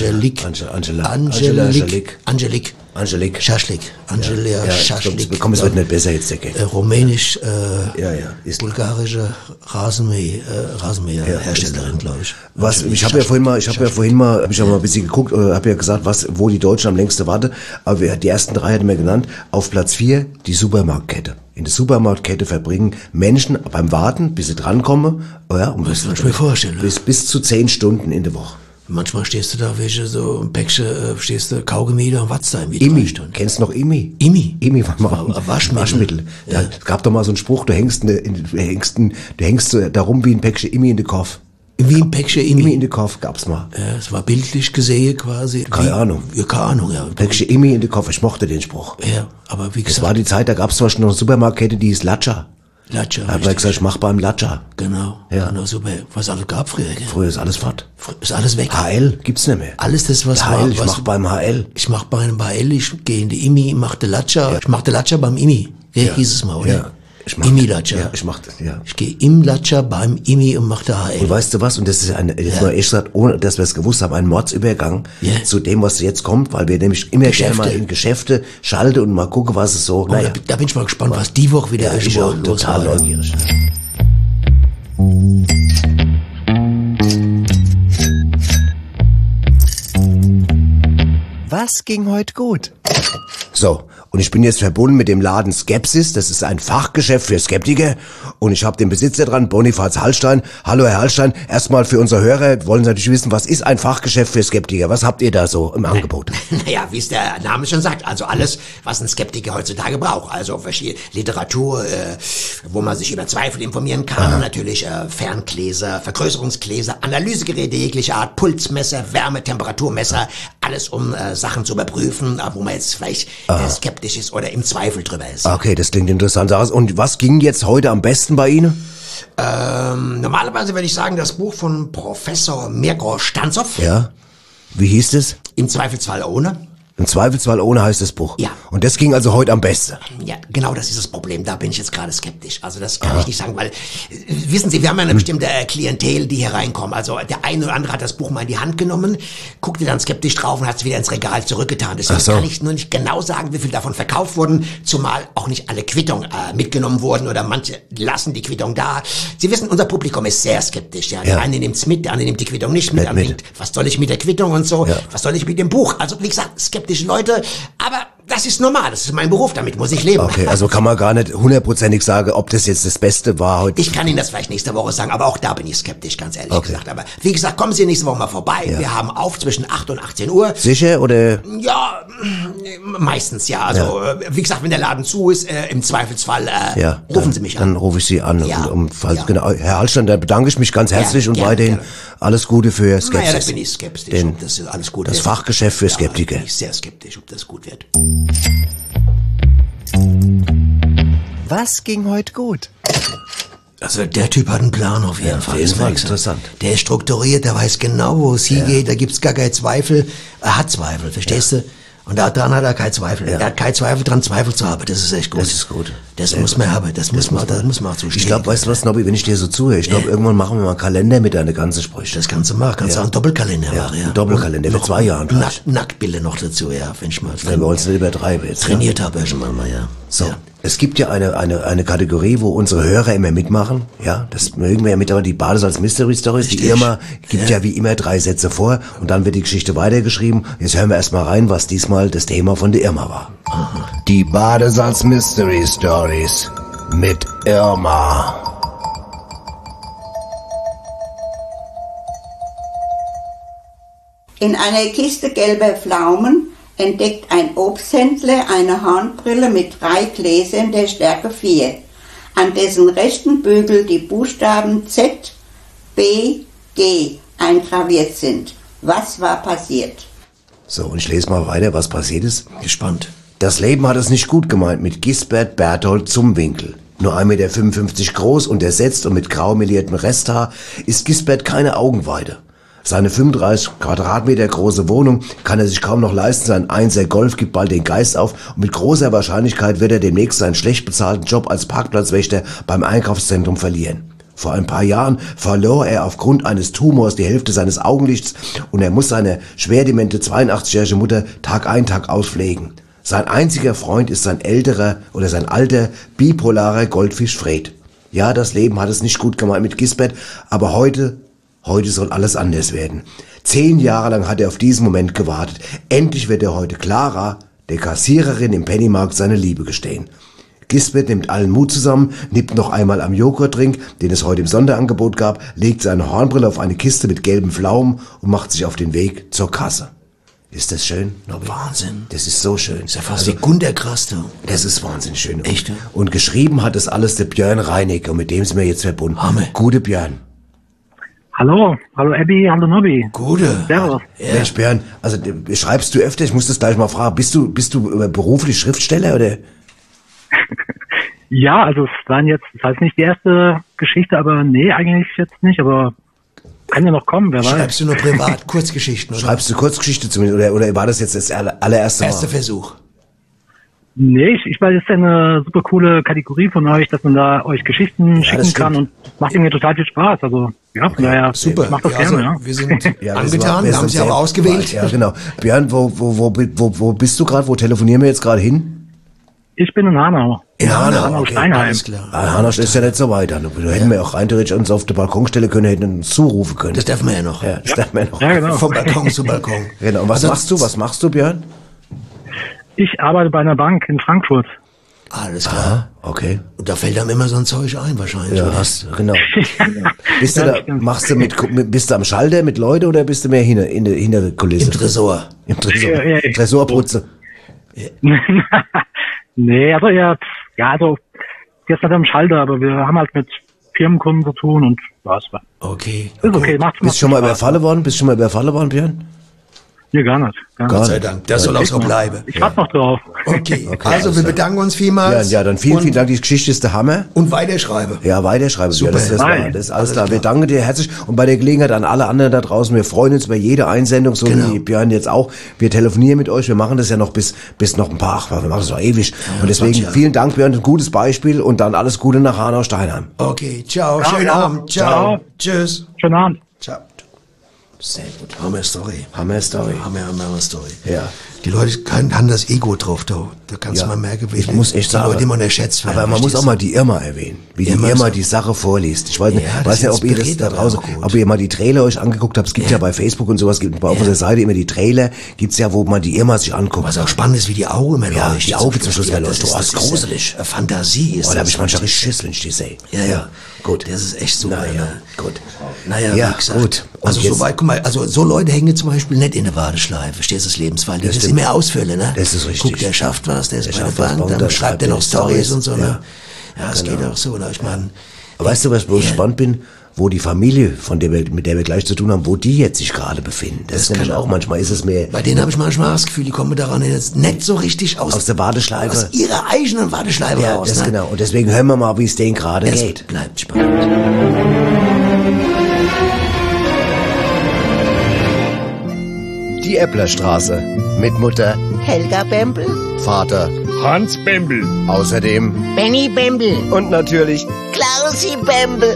Schaschlik. Schaschlik. Komm, es wird nicht besser jetzt, denke ich. Rumänisch, bulgarische Rasenmäherherstellerin, glaube ich. Ich habe ja vorhin mal ein bisschen geguckt, habe ja gesagt, wo die Deutschen am längsten warten. Aber die ersten 3 hatten wir genannt. Auf Platz 4 die Supermarktkette. In der Supermarktkette verbringen Menschen beim Warten, bis sie drankommen, das kann ich mir vorstellen. Bis zu 10 Stunden in der Woche. Manchmal stehst du da, so ein Päckchen, Kaugummi da und watzt da irgendwie Imi. Kennst du noch Imi? Imi war mal Waschmittel. Ja. Es gab doch mal so einen Spruch, du hängst da rum wie ein Päckchen Imi in den Kopf. Wie ein Päckchen Imi in den Kopf gab's mal. Ja, es war bildlich gesehen quasi. Keine Ahnung. Ja, keine Ahnung, ja. Päckchen Imi in den Kopf, ich mochte den Spruch. Ja, aber wie gesagt. Das war die Zeit, da gab's zum Beispiel noch eine Supermarktkette, die hieß Latscha. Da hat man gesagt, ich mach beim Latscha. Genau. Ja. Genau, super. Was alles gab früher, gell? Früher ist alles fort. Ist alles weg. HL gibt's nicht mehr. Alles das, was HL, ich mach beim HL. Ich mach beim HL, ich gehe in die IMI, mach den Latscha. Ja. Ich mach den Latscha beim IMI. Ja, hieß es mal, oder? Ja. IMI-Latscha. Ja, ich gehe im Latscha beim IMI und mach der HL. Und weißt du was? Und das ist mal echt gesagt, ohne dass wir es gewusst haben, ein Mordsübergang zu dem, was jetzt kommt, weil wir nämlich immer gerne mal in Geschäfte schalten und mal gucken, was es so, Da bin ich mal gespannt, was die Woche wieder ist. Ich auch total neugierig. Was ging heute gut? So, und ich bin jetzt verbunden mit dem Laden Skepsis. Das ist ein Fachgeschäft für Skeptiker. Und ich habe den Besitzer dran, Bonifaz Hallstein. Hallo, Herr Hallstein. Erstmal für unsere Hörer wollen Sie natürlich wissen, was ist ein Fachgeschäft für Skeptiker? Was habt ihr da so im Angebot? Naja, wie es der Name schon sagt, also alles, was ein Skeptiker heutzutage braucht. Also verschiedene Literatur, wo man sich über Zweifel informieren kann. Und natürlich Ferngläser, Vergrößerungsgläser, Analysegeräte jeglicher Art, Pulsmesser, Wärme, Temperaturmesser. Alles, um Sachen zu überprüfen, wo man jetzt vielleicht skeptisch ist oder im Zweifel drüber ist. Okay, das klingt interessant. Und was ging jetzt heute am besten bei Ihnen? Normalerweise würde ich sagen, das Buch von Professor Mirko Stanzow. Ja. Wie hieß es? Im Zweifelsfall ohne. Im Zweifelsfall ohne heißt das Buch. Ja. Und das ging also heute am besten. Ja, genau, das ist das Problem. Da bin ich jetzt gerade skeptisch. Also das kann ich nicht sagen, weil, wissen Sie, wir haben ja eine bestimmte Klientel, die hier reinkommen. Also der eine oder andere hat das Buch mal in die Hand genommen, guckte dann skeptisch drauf und hat es wieder ins Regal zurückgetan. Deswegen kann ich nur nicht genau sagen, wie viel davon verkauft wurden, zumal auch nicht alle Quittungen mitgenommen wurden oder manche lassen die Quittung da. Sie wissen, unser Publikum ist sehr skeptisch. Ja. Der eine nimmt's mit, der andere nimmt die Quittung nicht mit. Der andere denkt, was soll ich mit der Quittung und so? Ja. Was soll ich mit dem Buch? Also wie gesagt, skeptische Leute, aber das ist normal, das ist mein Beruf, damit muss ich leben. Okay, also kann man gar nicht hundertprozentig sagen, ob das jetzt das Beste war heute. Ich kann Ihnen das vielleicht nächste Woche sagen, aber auch da bin ich skeptisch, ganz ehrlich gesagt. Aber wie gesagt, kommen Sie nächste Woche mal vorbei. Ja. Wir haben auf zwischen 8 und 18 Uhr. Sicher, oder? Ja, meistens ja. Also wie gesagt, wenn der Laden zu ist, im Zweifelsfall rufen Sie mich an. Dann rufe ich Sie an. Ja. Genau, Herr Hallstein, da bedanke ich mich ganz herzlich und weiterhin alles Gute für Skepsis. Naja, da bin ich skeptisch, ob das alles gut wird. Das Fachgeschäft für Skeptiker. Da bin ich sehr skeptisch, ob das gut wird. Was ging heute gut? Also der Typ hat einen Plan auf jeden Fall. Das war interessant. Der ist strukturiert, der weiß genau, wo es hingeht, da gibt's gar keinen Zweifel. Er hat Zweifel, verstehst du? Und daran hat er keinen Zweifel. Er hat keinen Zweifel dran, Zweifel zu haben. Das ist echt gut. Das ist gut. Das muss man haben. Das muss man auch zustehen. Ich glaube, weißt du was, Nobby, wenn ich dir so zuhöre, ich glaube, irgendwann machen wir mal einen Kalender mit deiner ganzen Sprüche. Das kannst du machen. Kannst du auch einen Doppelkalender machen, ja. Einen Doppelkalender für 2 Jahren. Nacktbilder noch dazu, ja. Wenn ich mal wenn wir uns nicht übertreiben jetzt. Trainiert habe schon mal, ja. So. Ja. Es gibt ja eine Kategorie, wo unsere Hörer immer mitmachen. Ja, das mögen wir ja mittlerweile, die Badesalz Mystery Stories. Die Irma gibt ja wie immer 3 Sätze vor und dann wird die Geschichte weitergeschrieben. Jetzt hören wir erstmal rein, was diesmal das Thema von der Irma war. Die Badesalz Mystery Stories mit Irma. In einer Kiste gelber Pflaumen entdeckt ein Obsthändler eine Hornbrille mit 3 Gläsern der Stärke 4, an dessen rechten Bügel die Buchstaben Z, B, G eingraviert sind. Was war passiert? So, und ich lese mal weiter, was passiert ist. Gespannt. Das Leben hat es nicht gut gemeint mit Gisbert Berthold Zumwinkel. Nur 1,55 Meter groß und ersetzt und mit grau meliertem Resthaar ist Gisbert keine Augenweide. Seine 35 Quadratmeter große Wohnung kann er sich kaum noch leisten, sein 1er Golf gibt bald den Geist auf und mit großer Wahrscheinlichkeit wird er demnächst seinen schlecht bezahlten Job als Parkplatzwächter beim Einkaufszentrum verlieren. Vor ein paar Jahren verlor er aufgrund eines Tumors die Hälfte seines Augenlichts und er muss seine schwerdemente 82-jährige Mutter Tag ein, Tag aus pflegen. Sein einziger Freund ist sein alter, bipolarer Goldfisch Fred. Ja, das Leben hat es nicht gut gemeint mit Gisbert, aber heute soll alles anders werden. 10 Jahre lang hat er auf diesen Moment gewartet. Endlich wird er heute Clara, der Kassiererin im Pennymarkt, seine Liebe gestehen. Gisbert nimmt allen Mut zusammen, nippt noch einmal am Joghurtdrink, den es heute im Sonderangebot gab, legt seine Hornbrille auf eine Kiste mit gelben Pflaumen und macht sich auf den Weg zur Kasse. Ist das schön? Wahnsinn. Das ist so schön. Das ist ja fast wie Gunter Grass, du. Das ist wahnsinnig schön. Echt? Und geschrieben hat das alles der Björn Reinig und mit dem sind wir jetzt verbunden. Hammer. Gute Björn. Hallo Abby, hallo Nobby. Gute. Servus. Ja. Mensch Björn, also schreibst du öfter, ich muss das gleich mal fragen, bist du beruflich Schriftsteller oder? Ja, also es waren jetzt, das heißt nicht die erste Geschichte, aber nee, eigentlich jetzt nicht, aber kann ja noch kommen, wer weiß. Schreibst du nur privat Kurzgeschichten, oder? Schreibst du Kurzgeschichte zumindest, oder war das jetzt das allererste Mal? Erster Versuch. Nee, ich weiß, das ist eine super coole Kategorie von euch, dass man da euch Geschichten schicken kann und macht mir total viel Spaß, also ja, von daher, super. Macht das ja, gerne, also, ja. Wir sind angetan, wir haben sie aber ausgewählt. Ja, genau. Björn, wo bist du gerade, wo telefonieren wir jetzt gerade hin? Ich bin in Hanau. In Hanau, okay, Steinheim. Alles klar. Hanau ist ja nicht so weit. Da hätten wir auch rein theoretisch uns auf der Balkonstelle können, hätten uns zurufen können. Das dürfen wir ja noch. Ja, das dürfen wir noch. Ja, genau. Vom Balkon zu Balkon. Genau. Und was machst du, Björn? Ich arbeite bei einer Bank in Frankfurt. Alles klar. Aha, okay. Und da fällt einem immer so ein Zeug ein, wahrscheinlich. Ja, oder? genau. Bist du da, bist du am Schalter mit Leuten oder bist du mehr hinter der Kulisse? Im Tresor. Im Tresor. Ja. Tresorputze. Nee, also also jetzt nicht am Schalter, aber wir haben halt mit Firmenkunden zu tun und was. Okay. Ist okay, macht Bist du schon mal überfallen worden, Björn? Nee, gar nicht. Gott sei Dank. Das soll auch so bleiben. Ich warte noch drauf. Okay. Also wir bedanken uns vielmals. Ja, dann vielen Dank. Die Geschichte ist der Hammer. Und weiterschreiben. Ja, weiterschreiben. Super. Ja, das ist alles klar. Wir danken dir herzlich. Und bei der Gelegenheit an alle anderen da draußen, wir freuen uns über jede Einsendung, so wie Björn jetzt auch. Wir telefonieren mit euch. Wir machen das ja noch bis noch ein paar, wir machen das noch ewig. Ja, und deswegen vielen Dank, Björn. Ein gutes Beispiel und dann alles Gute nach Hanau-Steinheim. Okay, ciao. Schönen Abend. Ciao. Tschüss. Schönen Abend. Ciao. Sehr gut. Hammer Story. Hammer Story. Ja. Die Leute haben das Ego drauf, da kannst du mal merken, wie ich muss echt sagen, Leute immer unterschätzt werden. Aber man muss auch mal die Irma erwähnen, wie die Irma die Sache vorliest. Ich weiß nicht, ob ihr das da draußen, ob ihr mal die Trailer euch angeguckt habt. Es gibt ja bei Facebook und sowas, gibt auf unserer Seite immer die Trailer, gibt's ja, wo man die Irma sich anguckt. Was auch spannend ist, wie die Augen immer leuchten. Die Augen zum Schluss immer leuchten. Das ist gruselig. Fantasie ist das. Da habe ich manchmal richtig Schiss, wenn ich die sehe. Ja. Gut. Das ist echt super. Gut. Naja, wie gesagt. Gut. Also soweit, guck mal, also so Leute hängen zum Beispiel nicht in der Warteschleife, verstehst du, das Lebensfall. Das ist immer Ausfälle, ne? Das ist richtig. Guck, der schafft was, der ist bei der Bank, dann schreibt er noch Storys und so, ne? Ja, es geht auch so, ne? Ich meine. Weißt du, wo ich gespannt bin? Wo die Familie, mit der wir gleich zu tun haben, wo die jetzt sich gerade befinden. Das ist nämlich auch manchmal, ist es mehr. Bei denen habe ich manchmal das Gefühl, die kommen daran jetzt nicht so richtig aus der Warteschleife. Aus ihrer eigenen Warteschleife raus. Ja, das genau. Und deswegen hören wir mal, wie es denen gerade geht. Bleibt spannend. Die Epplerstraße. Mit Mutter Helga Bembel, Vater Hans Bembel. Außerdem Benny Bembel und natürlich Klausi Bembel.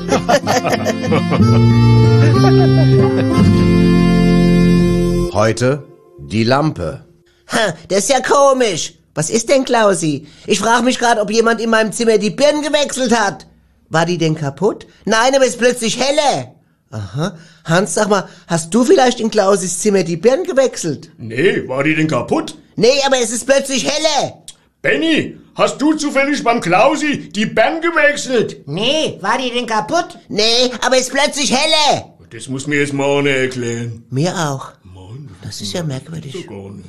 Heute die Lampe. Das ist ja komisch. Was ist denn, Klausi? Ich frage mich gerade, ob jemand in meinem Zimmer die Birnen gewechselt hat. War die denn kaputt? Nein, aber es ist plötzlich helle. Aha. Hans, sag mal, hast du vielleicht in Klausis Zimmer die Birnen gewechselt? Nee, war die denn kaputt? Nee, aber es ist plötzlich helle. Benny, hast du zufällig beim Klausi die Birnen gewechselt? Nee, war die denn kaputt? Nee, aber es ist plötzlich helle. Das muss mir jetzt mal einer erklären. Mir auch. Das ist ja merkwürdig.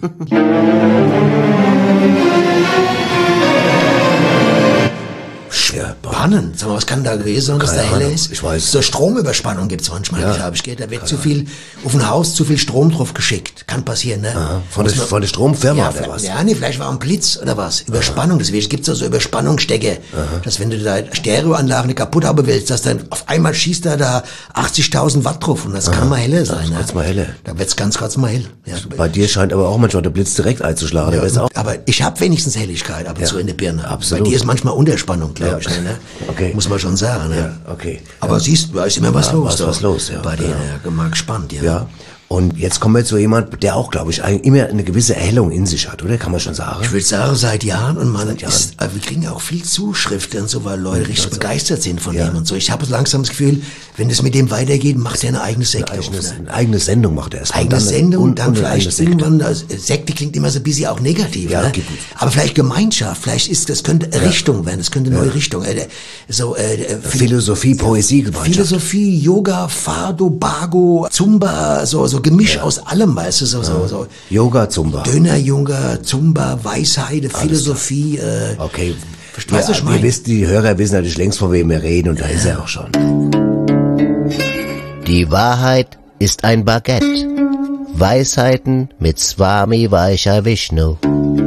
Spannend. Sag mal, was kann da gewesen sein, dass da helle ist? Ich weiß. So Stromüberspannung gibt's manchmal, habe ich gehört. Da wird zu viel, auf ein Haus zu viel Strom drauf geschickt. Kann passieren, ne? Aha. Von der Stromfirma oder was? Ja, nee, vielleicht war ein Blitz oder was. Überspannung, deswegen gibt's da so Überspannungsstecker. Dass wenn du da Stereoanlagen kaputt haben willst, dass dann auf einmal schießt da 80.000 Watt drauf und das kann mal helle sein. Das mal helle. Da wird's ganz kurz mal hell. Ja. Bei dir scheint aber auch manchmal der Blitz direkt einzuschlagen. Ja, auch aber ich habe wenigstens Helligkeit ab und zu in der Birne. Absolut. Bei dir ist manchmal Unterspannung, glaube ich. Ne? Okay. Muss man schon sagen. Ne? Ja, okay. Aber siehst du, da ist immer was los. Was los, ja. Bei dir, mal gespannt, Ja. Und jetzt kommen wir zu jemand, der auch, glaube ich, immer eine gewisse Erhellung in sich hat, oder? Kann man schon sagen? Ich würde sagen, seit Jahren. Und wir kriegen ja auch viel Zuschriften und so, weil Leute richtig begeistert sind von ihm und so. Ich habe langsam das Gefühl, wenn es mit dem weitergeht, macht er eine eigene Sekte auf. Eine eigene Sendung macht er erst. Eigene Sendung und dann vielleicht irgendwann, Sekte klingt immer so ein bisschen auch negativ, ne? Aber vielleicht Gemeinschaft, das könnte Richtung werden, das könnte eine neue Richtung. Philosophie, Poesie-Gemeinschaft. Philosophie, Yoga, Fado, Bago, Zumba, so Gemisch aus allem, weißt du, so. Yoga, Zumba. Döner, Yoga, Zumba, Weisheit, Philosophie, okay. Weißt du, was ich meine? Die Hörer wissen natürlich längst, von wem wir reden, und da ist er auch schon. Die Wahrheit ist ein Baguette. Weisheiten mit Swami Vaishya Vishnu.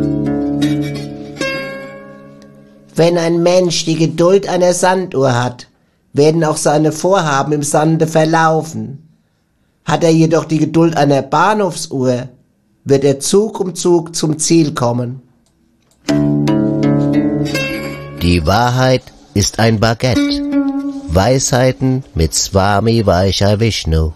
Wenn ein Mensch die Geduld einer Sanduhr hat, werden auch seine Vorhaben im Sande verlaufen. Hat er jedoch die Geduld einer Bahnhofsuhr, wird er Zug um Zug zum Ziel kommen. Die Wahrheit ist ein Baguette. Weisheiten mit Swami Vaishya Vishnu.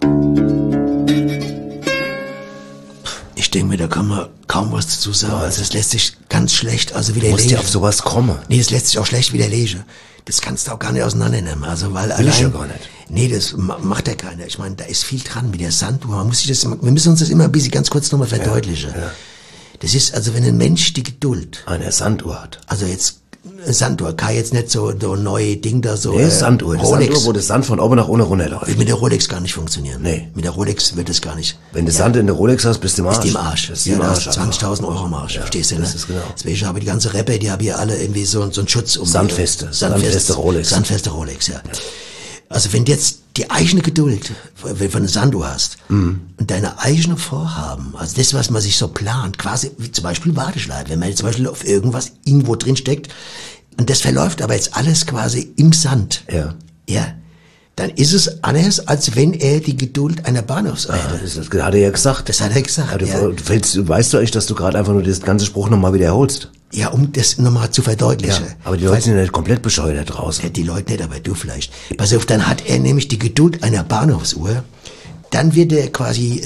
Ich denke mir, da kann man kaum was dazu sagen. Also das lässt sich ganz schlecht widerlegen. Du musst ja auf sowas kommen. Nee, das lässt sich auch schlecht widerlegen. Das kannst du auch gar nicht auseinandernehmen. Also, weil Will ich ja gar nicht. Nee, das macht ja keiner. Ich meine, da ist viel dran mit der Sanduhr. Wir müssen uns das immer ein bisschen ganz kurz nochmal verdeutlichen. Ja. Das ist also, wenn ein Mensch die Geduld eine Sanduhr hat. Also jetzt Sanduhr, kann jetzt nicht so neue Ding da so. Nee, Sanduhr. Rolex. Sanduhr, wo das Sand von oben nach unten runterläuft. Wird mit der Rolex gar nicht funktionieren. Nee. Mit der Rolex wird es gar nicht. Wenn du Sand in der Rolex hast, bist du im Arsch. Bist du im Arsch. Bist du im Arsch. 20.000 Euro im Arsch. Verstehst du, ne? Das ist genau. Deswegen habe die ganze Rapper, die haben hier alle irgendwie so einen Schutz um. Sandfeste Rolex. Sandfeste Rolex, ja. Also wenn du jetzt die eigene Geduld von der Sanduhr hast und deine eigene Vorhaben, also das, was man sich so plant, quasi wie zum Beispiel Warteschleife, wenn man jetzt zum Beispiel auf irgendwas irgendwo drin steckt und das verläuft aber jetzt alles quasi im Sand, ja, dann ist es anders, als wenn er die Geduld einer Bahnhofsuhr hätte. Das hat er ja gesagt. Das hat er gesagt, Weißt du eigentlich, dass du gerade einfach nur das ganze Spruch nochmal wiederholst? Ja, um das nochmal zu verdeutlichen. Ja, aber die Leute sind ja nicht komplett bescheuert da draußen. Ja, die Leute nicht, aber du vielleicht. Pass auf, dann hat er nämlich die Geduld einer Bahnhofsuhr. Dann wird er quasi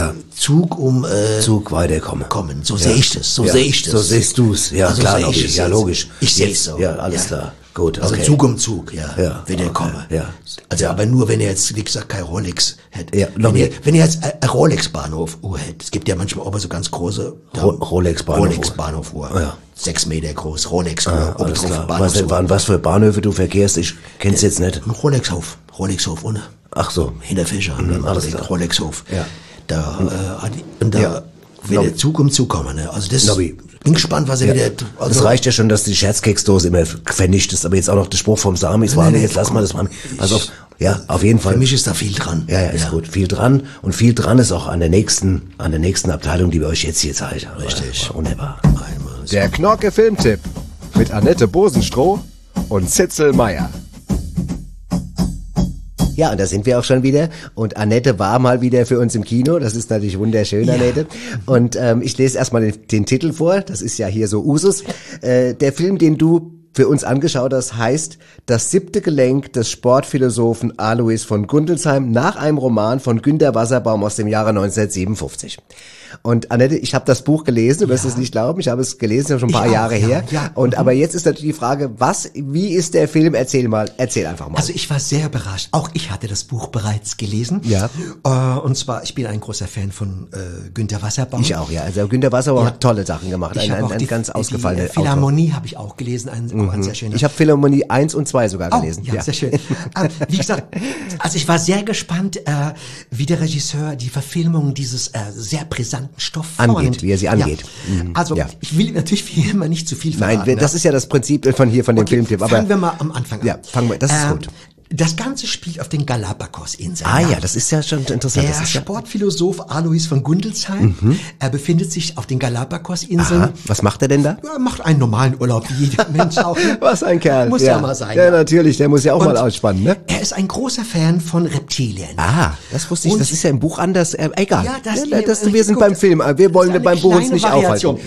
Zug weiterkommen. So sehe ich das. So sehe ich das. So siehst du's. Ja, also klar, logisch. Ja, logisch. Ich sehe es so. Ja, alles klar. Gut, also okay. Zug um Zug, wird er kommen. Ja. Also aber nur, wenn er jetzt, wie gesagt, kein Rolex hätte. Ja, wenn er jetzt eine Rolex-Bahnhof-Uhr hätte. Es gibt ja manchmal aber so ganz große Rolex-Bahnhof-Uhr. Ja. 6 Meter groß, Rolex-Uhr. Alles klar. Was für Bahnhöfe du verkehrst, ich kenn's jetzt nicht. Ein Rolexhof, ohne. Ach so. Hinter Fischer, alles klar. Rolexhof. Ja. Da wird der Zug um Zug kommen, ne? Also das, bin gespannt, was er wieder, das reicht ja schon, dass du die Scherzkeksdose immer vernichtest, aber jetzt auch noch der Spruch vom Sami, jetzt lass mal das mal, pass auf, ja, auf jeden Fall. Für mich ist da viel dran. Ja, ist gut, viel dran, und viel dran ist auch an der nächsten Abteilung, die wir euch jetzt hier zeigen. Richtig. Wunderbar. Der Knorke Filmtipp mit Annette Bosenstroh und Zitzel Meyer. Ja, und da sind wir auch schon wieder. Und Annette war mal wieder für uns im Kino. Das ist natürlich wunderschön, Annette. Und ich lese erstmal den Titel vor. Das ist ja hier so Usus. Der Film, den du für uns angeschaut hast, heißt Das 7. Gelenk des Sportphilosophen Alois von Gundelsheim nach einem Roman von Günter Wasserbaum aus dem Jahre 1957. Und Annette, ich habe das Buch gelesen, du wirst es nicht glauben, ich habe es gelesen, schon ein paar Jahre her. Ja. Und aber jetzt ist natürlich die Frage, wie ist der Film? Erzähl einfach mal. Also ich war sehr überrascht. Auch ich hatte das Buch bereits gelesen. Ja. Und zwar, ich bin ein großer Fan von Günter Wasserbaum. Ich auch, ja. Also Günter Wasserbaum hat tolle Sachen gemacht. Ein ganz ausgefallener Philharmonie habe ich auch gelesen, ein ein sehr schöner. Ich habe Philharmonie 1 und 2 sogar gelesen. Ja, sehr schön. Wie gesagt, also ich war sehr gespannt, wie der Regisseur die Verfilmung dieses sehr brisanten Stoff angeht, wie er sie angeht. Ja. Also ich will natürlich wie immer nicht zu viel verraten. Nein, das ist ja das Prinzip von dem Filmtipp. Aber fangen wir mal am Anfang an. Ja, fangen wir, das ist gut. Das Ganze spielt auf den Galapagos-Inseln. Ja, das ist ja schon interessant. Der Sportphilosoph Alois von Gundelsheim, er befindet sich auf den Galapagos-Inseln. Aha. Was macht er denn da? Er macht einen normalen Urlaub, wie jeder Mensch auch. Was ein Kerl. Muss ja mal sein. Ja, natürlich, der muss ja auch mal ausspannen, ne? Er ist ein großer Fan von Reptilien. Das wusste ich. Das ist ja im Buch anders. Egal. Ja, wir sind beim Film. Wir wollen beim Buch uns nicht aufhalten.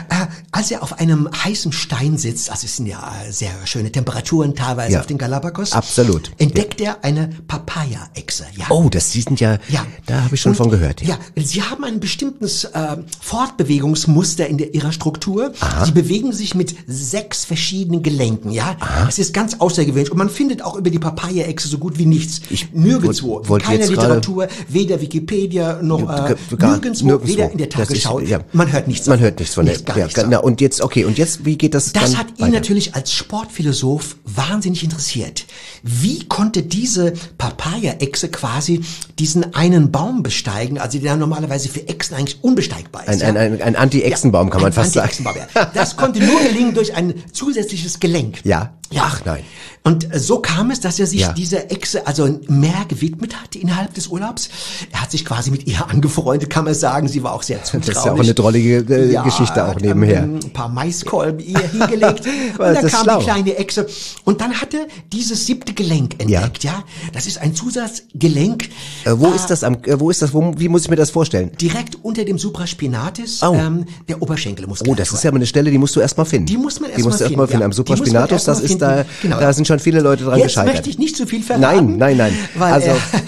Als er auf einem heißen Stein sitzt, also es sind ja sehr schöne Temperaturen teilweise auf den Galapagos. Absolut. Entdeckt er eine Papaya-Echse. Ja. Oh, das sind da habe ich schon von gehört. Ja, sie haben ein bestimmtes Fortbewegungsmuster in ihrer Struktur. Sie bewegen sich mit 6 verschiedenen Gelenken. Ja, das ist ganz außergewöhnlich. Und man findet auch über die Papaya-Echse so gut wie nichts. Nirgendwo. Keine Literatur, weder Wikipedia noch nirgendwo, weder in der Tagesschau. Man hört nichts. Man hört nichts von der. Und jetzt, wie geht das? Das hat ihn natürlich als Sportphilosoph wahnsinnig interessiert. Wie konnte diese Papaya-Echse quasi diesen einen Baum besteigen, also der normalerweise für Echsen eigentlich unbesteigbar ist. Ein Anti-Echsenbaum kann man fast sagen. Das konnte nur gelingen durch ein zusätzliches Gelenk. Ja. Ach nein. Und so kam es, dass er sich dieser Echse also mehr gewidmet hatte innerhalb des Urlaubs. Er hat sich quasi mit ihr angefreundet, kann man sagen. Sie war auch sehr zutraulich. Das ist ja auch eine drollige Geschichte auch nebenher. Ein paar Maiskolben ihr hingelegt. Und dann kam die kleine Echse. Und dann hatte dieses 7. Gelenk entdeckt. Ja, das ist ein Zusatzgelenk. Wo ist das? Wie muss ich mir das vorstellen? Direkt unter dem Supraspinatus, der Oberschenkelmuskulatur. Oh, das ist ja mal eine Stelle, die musst du erstmal finden. Die muss man erstmal finden. Am Supraspinatus, das ist da sind schon viele Leute dran gescheitert. Jetzt möchte ich nicht zu viel verraten. Nein. Weil also,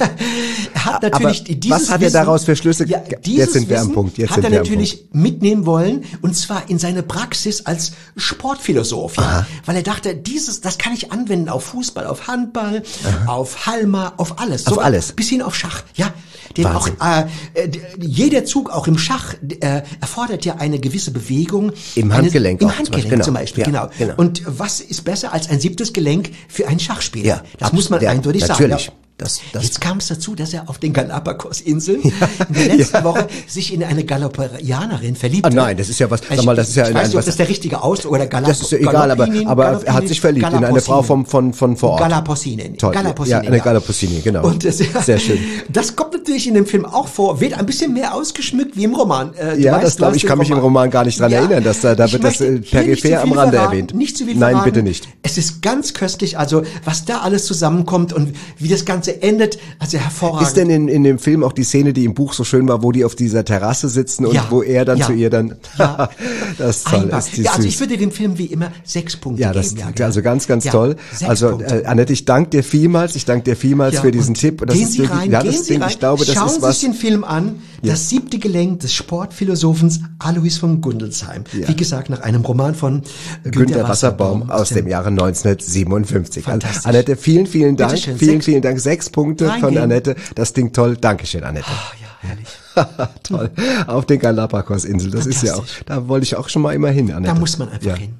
er hat natürlich was hat er daraus für Schlüsse? Jetzt sind wir am Punkt. Hat er natürlich mitnehmen wollen, und zwar in seine Praxis als Sportphilosoph. Ja, weil er dachte, das kann ich anwenden auf Fußball, auf Handball, auf Halma, auf alles. Auf alles. Bis hin auf Schach. Ja. Denn auch, jeder Zug, auch im Schach, erfordert ja eine gewisse Bewegung. Im Handgelenk. Im Handgelenk zum Beispiel, genau. Und was ist besser als ein 7. Gelenk für einen Schachspieler? Ja, das muss man eindeutig sagen. Natürlich. Jetzt kam es dazu, dass er auf den Galapagos-Inseln in der letzten Woche sich in eine Galapagosianerin verliebt hat. Nein, das ist ja was, sag mal, das ist ja ich weiß nicht, ob das der richtige Ausdruck oder Das ist ja egal, aber er hat sich verliebt in eine Frau von vor Ort. Galaposinin. Toll. Ja, eine Galaposinin, genau. Und sehr schön. Das kommt natürlich in dem Film auch vor, wird ein bisschen mehr ausgeschmückt wie im Roman. Das glaube ich, kann mich im Roman gar nicht dran erinnern, dass da wird das peripher am Rande erwähnt. Nicht zu viel verraten. Nein, bitte nicht. Es ist ganz köstlich, also was da alles zusammenkommt und wie das Ganze endet, also hervorragend. Ist denn in dem Film auch die Szene, die im Buch so schön war, wo die auf dieser Terrasse sitzen und wo er dann zu ihr dann, das ist toll. Also ich würde dem Film wie immer 6 Punkte geben. Also ganz, ganz toll. Also Annette, ich danke dir vielmals für diesen Tipp. Das gehen Sie rein. Ich glaube, das Schauen ist was. Sie sich den Film an. Das 7. Gelenk des Sportphilosophen Alois von Gundelsheim. Ja. Wie gesagt, nach einem Roman von Günter Wasserbaum aus dem Jahre 1957. Annette, vielen, vielen Dank. Vielen Dank. 6 Punkte von Annette. Das klingt toll. Dankeschön, Annette. Herrlich. Toll. Auf den Galapagos-Inseln. Das ist ja auch, da wollte ich auch schon mal immer hin, Annette. Da muss man einfach hin.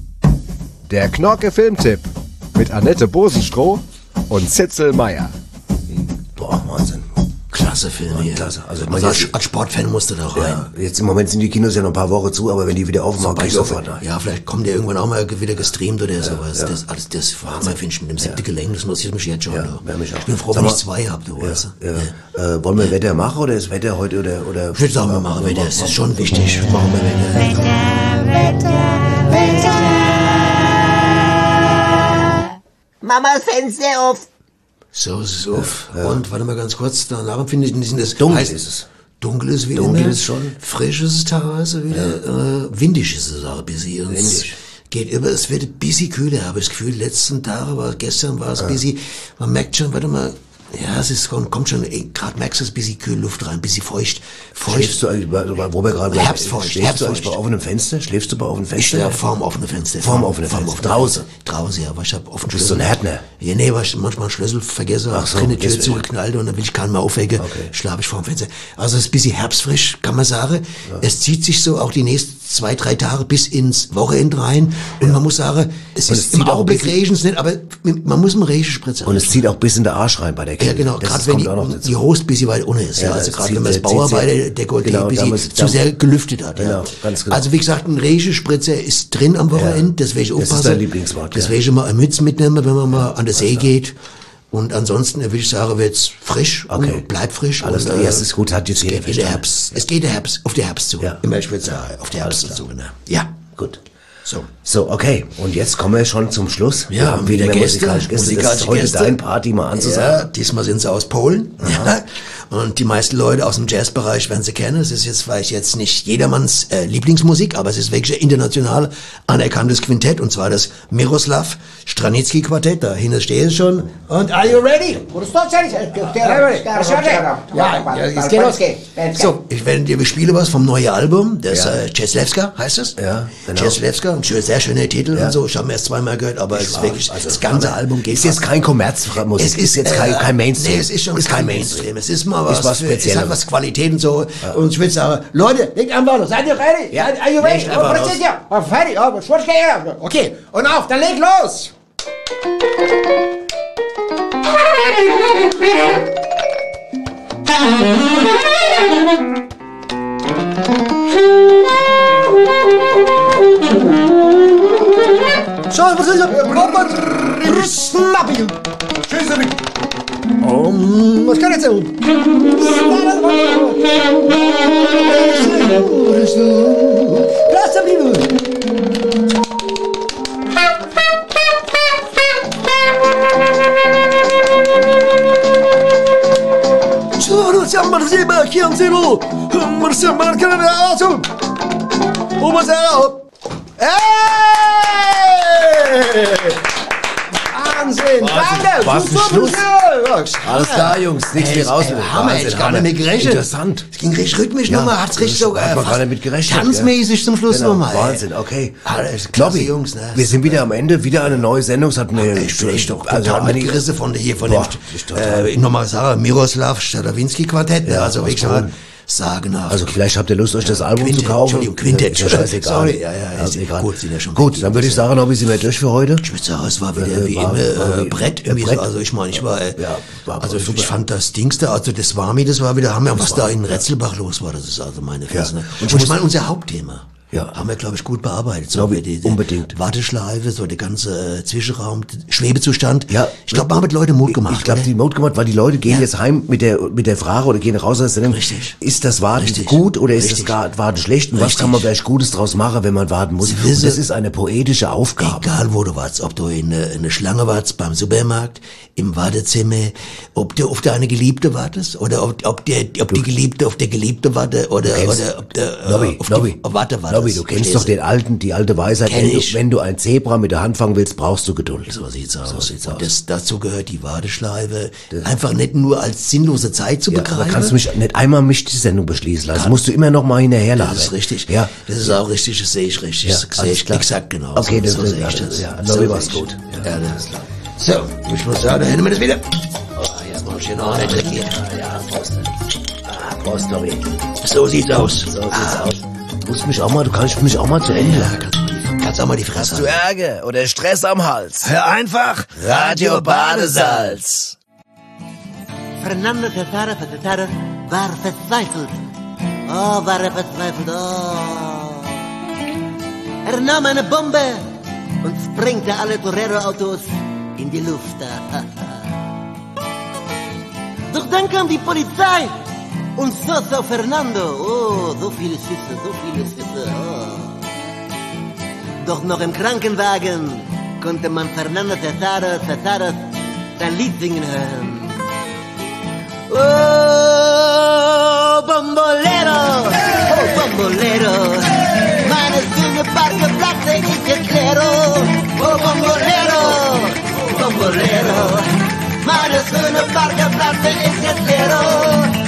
Der Knorke-Filmtipp mit Annette Bosenstroh und Zitzel Meyer. Boah, Wahnsinn. Klasse Film hier. Klasse. Also als Sportfan musst du da rein. Ja, jetzt im Moment sind die Kinos ja noch ein paar Wochen zu, aber wenn die wieder aufmachen, kann ich sofort rein. Ja, vielleicht kommt der irgendwann auch mal wieder gestreamt oder sowas. Ja. Das Hammer finde ich mit dem 7. Gelenk, das interessiert mich jetzt schon. Ja, mich auch. Ich bin froh, wenn ich 2 habe, du weißt. Ja. Wollen wir Wetter machen oder ist Wetter heute oder? Ich würde sagen, wir machen Wetter, das ist schon wichtig. Machen wir Wetter. Mamas Fenster auf. So ist es auf. Und warte mal ganz kurz, danach finde ich, das dunkel ist es. Dunkel ist wieder. Dunkel ist schon. Frisch ist es teilweise wieder. Windig ist es auch ein bisschen. Windig. Geht über, es wird ein bisschen kühler, habe ich das Gefühl, die letzten Tage, aber gestern war es ein bisschen, man merkt schon, warte mal, ja, es ist, kommt schon, gerade merkst du, es ist ein bisschen kühle Luft rein, ein bisschen feucht. Schläfst du eigentlich, wo wir gerade Herbstfeucht. Schläfst du eigentlich bei offenem Fenster? Schläfst du bei offenem Fenster? Ich schlafe vorm offenen Fenster. Vorm offenen Fenster. Draußen? Draußen, ja, weil ich habe offen Schlüssel. Bist du ein Härtner? Ja, nee, weil ich manchmal einen Schlüssel vergesse, drin die Tür zugeknallt und dann will ich keinen mehr aufwecken, schlafe ich vorm Fenster. Also es ist ein bisschen herbstfrisch, kann man sagen. Ja. Es zieht sich so auch die nächsten 2-3 Tage bis ins Wochenende rein. Und man muss sagen, es ist im Augenblick regen's nicht, aber man muss eine Regenspritze. Und es zieht auch bis in den Arsch rein bei der Kälte. Ja, genau. Gerade wenn die Hose ein bisschen weit unten ist. Ja, also gerade wenn man das Bauarbeiter, der Gold ein bisschen zu sehr gelüftet hat. Genau, ganz genau. Also wie gesagt, ein Regenspritzer ist drin am Wochenende. Das will ich aufpassen. Das ist dein Lieblingswort. Das will ich mal eine Mütze mitnehmen, wenn man mal an der See geht. Und ansonsten, würde ich sagen, wird's frisch und bleibt frisch. Alles klar, es ist gut, hat jetzt jeder verstanden. Es geht auf der Herbst zu. Ja. Immer, ich würde sagen, auf der Herbst zu. Ne? Ja. Gut. So, okay. Und jetzt kommen wir schon zum Schluss. Wir haben wieder Gäste. Das ist heute dein Party mal anzusagen. Ja, diesmal sind sie aus Polen. Ja. Und die meisten Leute aus dem Jazzbereich werden sie kennen. Es ist jetzt vielleicht jetzt nicht jedermanns Lieblingsmusik, aber es ist wirklich ein international anerkanntes Quintett. Und zwar das Miroslav Stranitzky Quartett. Dahinter stehe ich schon. Und are you ready? So, wir spielen was vom neuen Album. Das Czeslewska heißt es. Ja, genau. Czeslewska, ein sehr schöner Titel und so. Ich habe mir erst zweimal gehört, aber es ist wirklich, das ganze Album geht. Ist jetzt kein Kommerzmusik. Es ist jetzt kein Mainstream. Nee, es ist schon kein Mainstream. Es ist mal was Spezielles. Es hat was Qualität und so. Ja. Und ich würde sagen, Leute, legt einfach los. Seid ihr ready? Ja, are you ready? Fertig. Okay. Und auf, dann legt los. Was kann jetzt sein? Wahnsinn! Danke! Was ein Schluss! Alles klar, Jungs, nichts mehr raus. Hammer, ich gar nicht mehr gerechnet. Interessant. Es ging richtig rhythmisch nochmal, hat's richtig so hat man gar nicht mit gerechnet. Tanzmäßig zum Schluss nochmal. Wahnsinn, okay. Klasse, Jungs, ne? Wir sind wieder am Ende, wieder eine neue Sendung. Es hat mir ich bin echt doch total mitgerissen von dem, nochmal sagen, Miroslav Strawinski Quartett, also wirklich sagen nach. Also vielleicht habt ihr Lust, euch das Album zu kaufen. Entschuldigung, Quintett. Sorry, ist egal. Gut, gut, dann würde ich sagen, Hobby, sind wir durch für heute. Ich würde sagen, es war wieder wie immer Brett. Also ich meine, ich fand das Dings da, also das war wieder, haben wir was da in Retzelbach los war, das ist also meine Fresse. Und ich meine, unser Hauptthema. Ja, haben wir, glaube ich, gut bearbeitet. So unbedingt. Warteschleife, so der ganze Zwischenraum, Schwebezustand. Ja. Ich glaube, man hat Leute Mut gemacht. Ich glaube, die Mut gemacht, weil die Leute gehen jetzt heim mit der Frage oder gehen raus aus der Sendung. Richtig. Ist das Warten gut oder ist das Warten schlecht? Und was kann man vielleicht Gutes draus machen, wenn man warten muss? Und das ist eine poetische Aufgabe. Egal, wo du wartest, ob du in eine Schlange wartest beim Supermarkt, im Wartezimmer, ob du auf deine Geliebte wartest oder ob die Geliebte auf der Geliebte wartet oder ob der auf die Warte wartet. Du kennst doch die alte Weisheit, wenn du ein Zebra mit der Hand fangen willst, brauchst du Geduld. So sieht's aus. Dazu gehört die Warteschleife, einfach nicht nur als sinnlose Zeit zu begreifen. Aber kannst du mich nicht einmal die Sendung beschließen lassen. Das musst du immer noch mal hinterherladen. Das ist richtig. Ja. Das ist auch richtig, das sehe ich richtig. Ja, das sehe ich exakt genau. Okay, so sehe ich das. Ja, Lobby war's gut. Ja, das ist klar. So, ich muss sagen, da hätten wir das wieder. Oh, jetzt mach ich hier noch eine Trick hier. Ja, Prost, Lobby. So sieht's aus. Du kannst mich auch mal zu Ende. Ja, kannst auch mal die Fresse. Hast du Ärger oder Stress am Hals? Hör einfach Radio Badesalz. Fernando Tejada war verzweifelt. Oh, war er verzweifelt, oh. Er nahm eine Bombe und sprengte alle Torero-Autos in die Luft. Doch dann kam die Polizei und schoss auf Fernando. Oh, so viele Schüsse, oh. Doch noch im Krankenwagen konnte man Fernando Tejada sein Lied singen hören. Oh, Bombolero, meine schöne Parkplätze ist jetzt leero. Oh, Bombolero, meine schöne Parkplätze ist jetzt leero.